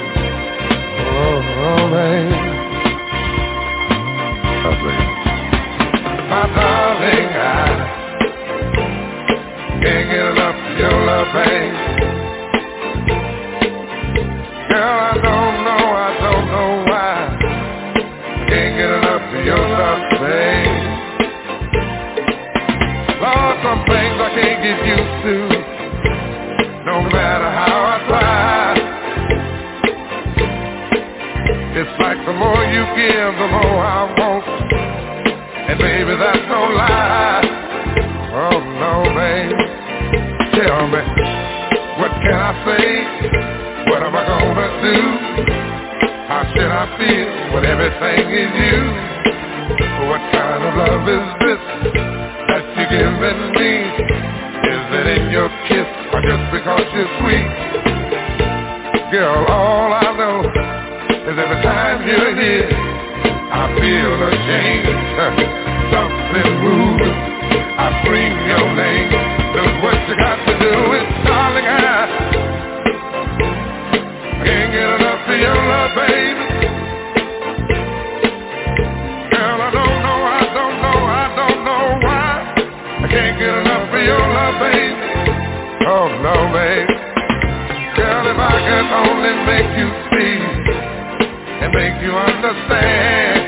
Oh, oh, baby. Oh, baby. My darling, I can't get enough of your love, babe. Girl, I don't know, I don't know why. Can't get enough of your love, babe. Lord, some things I can't get used to, no matter how I try. It's like the more you give, the more I want. And baby, that's no lie. Oh no, babe. Tell me, what can I say? What am I gonna do? How should I feel when everything is you? What kind of love is this that you're giving me? Is it in your kiss or just because you're sweet? Girl, all I know is every time you're here, I feel a change, something moves. I scream your name. Look what you got to do is, darling, I can't get enough of your love, baby. Girl, I don't know, I don't know, I don't know why I can't get enough of your love, baby. Oh no, baby. Girl, if I could only make you see and make you understand.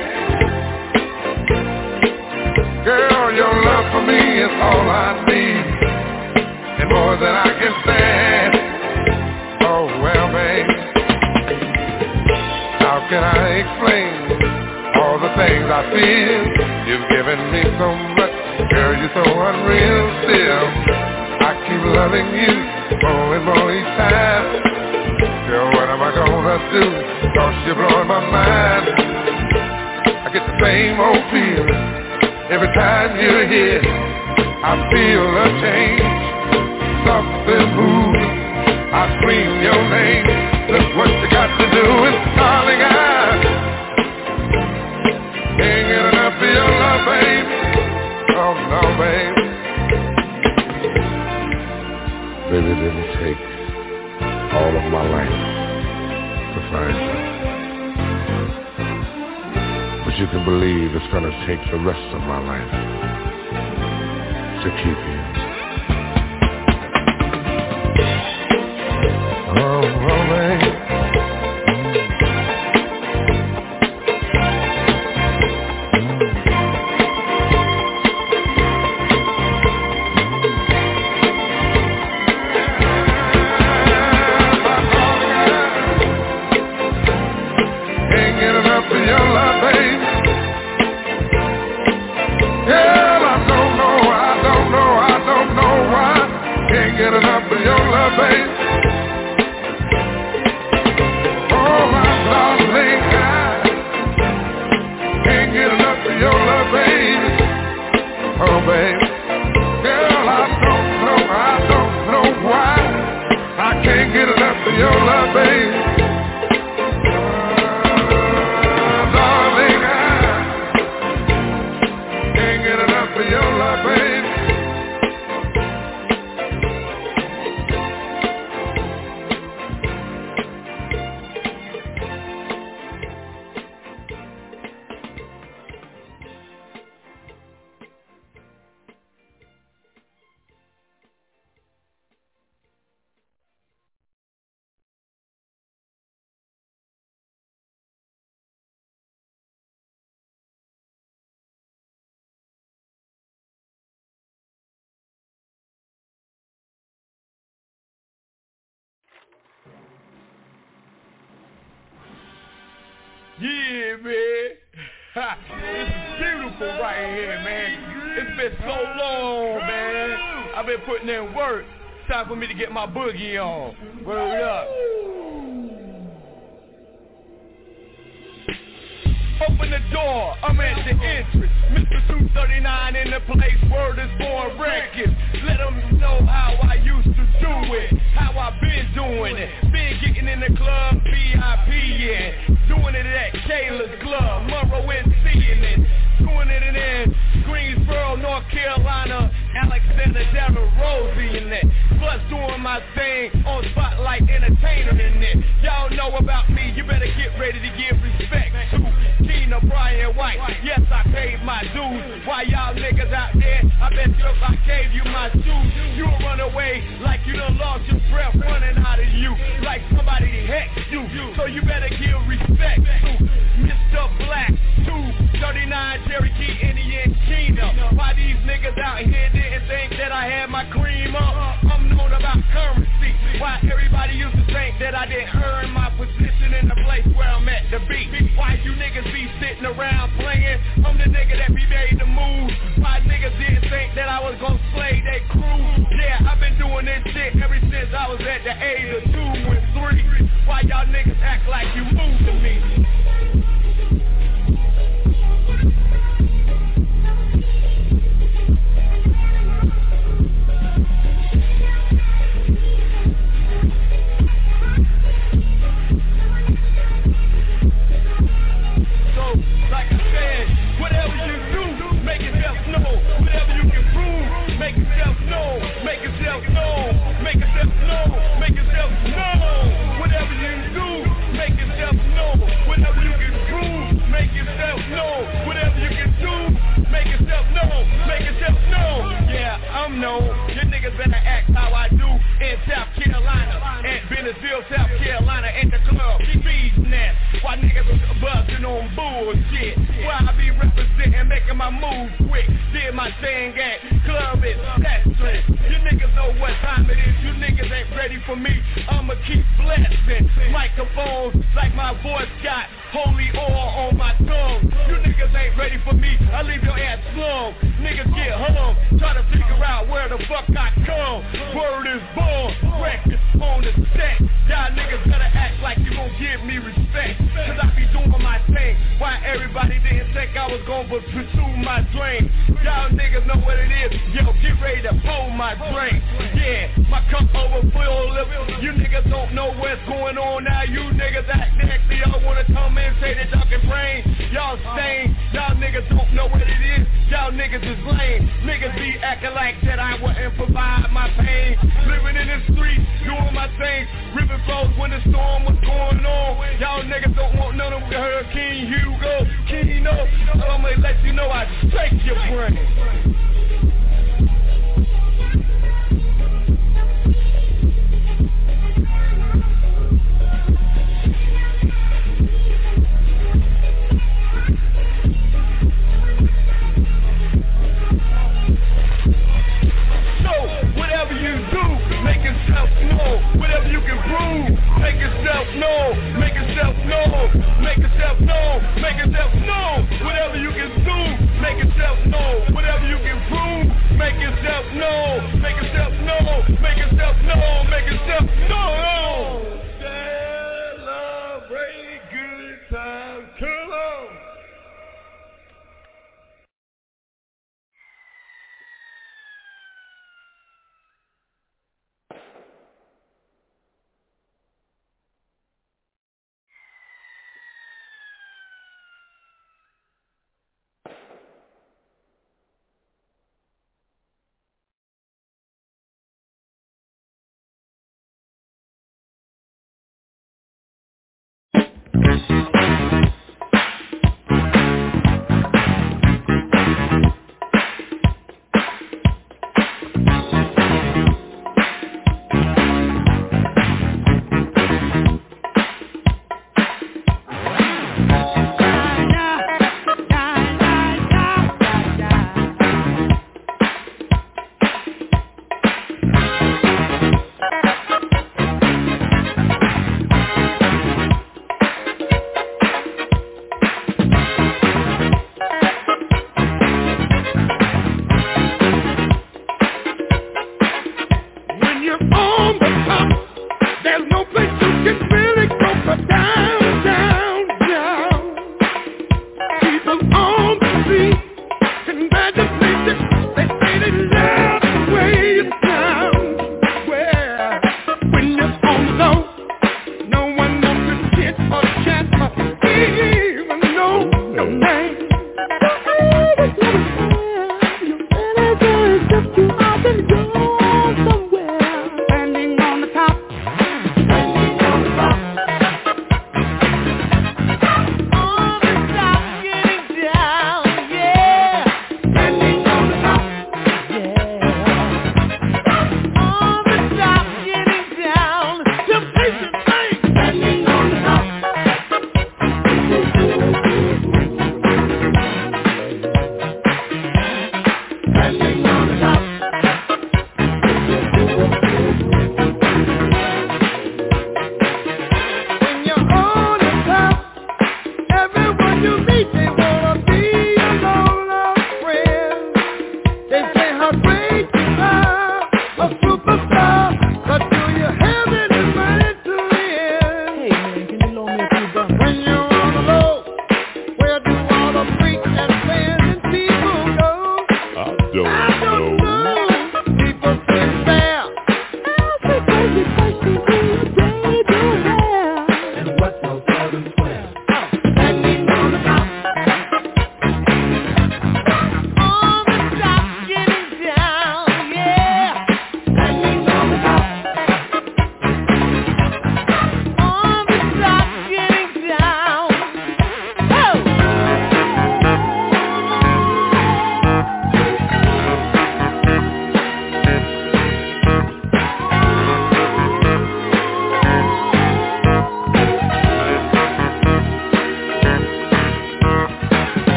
Girl, your love for me is all I need, and more than I can stand. Oh, well, babe, how can I explain all the things I feel? You've given me so much, girl, you're so unreal still. I keep loving you more and more each time. Girl, what am I gonna do? Cause you're blowing my mind. I get the same old feeling every time you're here. I feel a change, something moves. I scream your name. Look what you got to do, and darling, I can't get enough of your love, baby. Oh no, baby. Baby, it didn't take all of my life to find you. But you can believe it's gonna take the rest of my life to keep you. Oh, oh, baby. Get enough of your love, babe. Oh, my darling, I can't get enough of your love, baby. Oh, babe. Girl, I don't know, I don't know why I can't get enough of your love, baby. Oh, darling, I can't get enough of your love, baby. Yeah, man. Ha, this is beautiful right here, man. It's been so long, man. I've been putting in work. Time for me to get my boogie on. Word up. open the door, I'm at the entrance. Mister two thirty-nine in the place, word is born records. Let them know how I used to do it, how I been doing it. Been getting in the club, V I P, yeah. Doing it at Kayla's Club, Monroe and seeing it. Doing it in Greensboro, North Carolina, Alexander Darrell Rosie in it. Plus doing my thing on Spotlight Entertainer in it. Y'all know about me, you better get ready to give respect to Keena Brian White. Yes, I paid my dues. Why y'all niggas out there, I bet you if I gave you my shoes, you'll run away like you done lost your breath running out of you, like somebody hexed you. So you better give respect to Mister Black, two thirty-nine Cherokee Indian Keena. Why these niggas out here didn't think that I had my cream up? I'm known about currency. Why everybody used to think that I didn't earn my position in the place where I'm at to be? Why you niggas be sitting around playing? I'm the nigga that be made to move. Why niggas didn't think that I was gonna slay they crew? Yeah, I've been doing this shit ever since I was at the age of two and three. Why y'all niggas act like you moved to me? Whatever you do, make yourself know. Whatever you can prove, make yourself know. Make yourself know. Make yourself know. Make yourself know. Whatever you do, make yourself know. Whatever you can prove, make yourself know. Whatever you can do, make yourself know. Make yourself know. Yeah, I'm known. You niggas better act how I do in South Carolina, at Bentonville, South Carolina, at the club, Bees Nest. Why niggas are buzzing on bullshit? Why I be representing, making my moves quick. Did my thing at Club Accessories. You niggas know what time it is. You niggas ain't ready for me. I'ma keep blessing microphones like my voice got holy oil on my tongue. You niggas ain't ready for me. I leave your ass slung. Niggas get hung. Try to figure out where the fuck I come. Word is born. Records on the set. Y'all niggas better act like you gon' give me respect. Cause I be doing my thing. Why everybody didn't think I was gon' pursue my dream? Y'all niggas know what it is. Yo, get ready to pull my drink. Yeah, my cup overflow. You niggas don't know what's going on now. You niggas act nasty. Y'all wanna come in, say the duck and brain. Y'all stain. Y'all niggas don't know what it is. Y'all niggas is lame. Niggas be acting like that I wouldn't provide my pain. Living in the streets, doing my thing. River flows when the storm was going on. Y'all niggas don't want none of Hurricane Hugo, Keno. I'ma let you know I strike your brain. Whatever you do, make yourself know. Whatever you can prove, make yourself know. Make yourself know. Make yourself know. Make yourself know. Whatever you can do, make yourself know. Whatever you can prove, make yourself know. Make yourself know. Make yourself know. Make yourself know. Celebrate good times. Come on.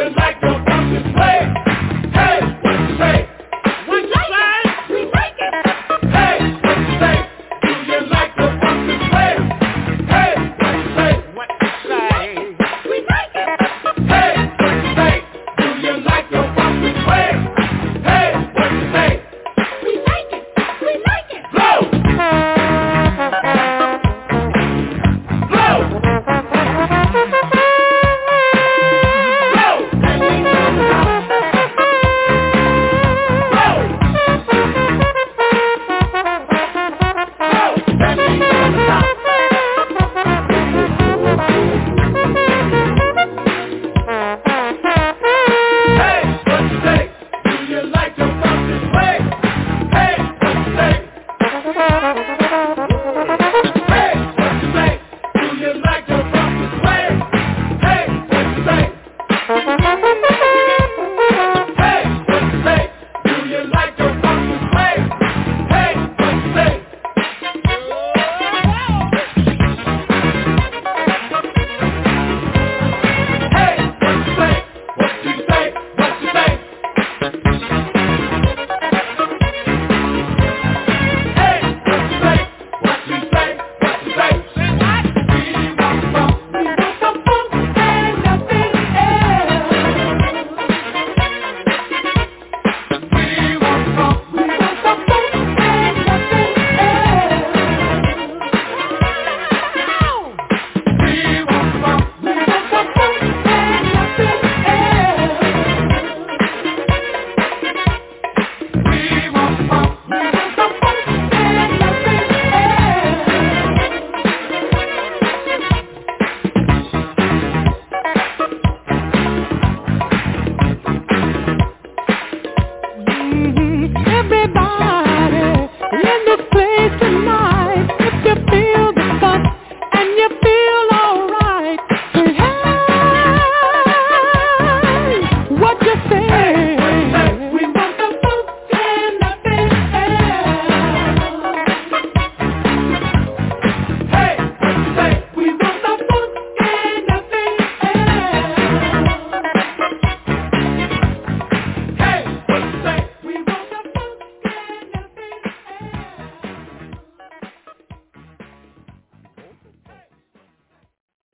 like a pumpkin play.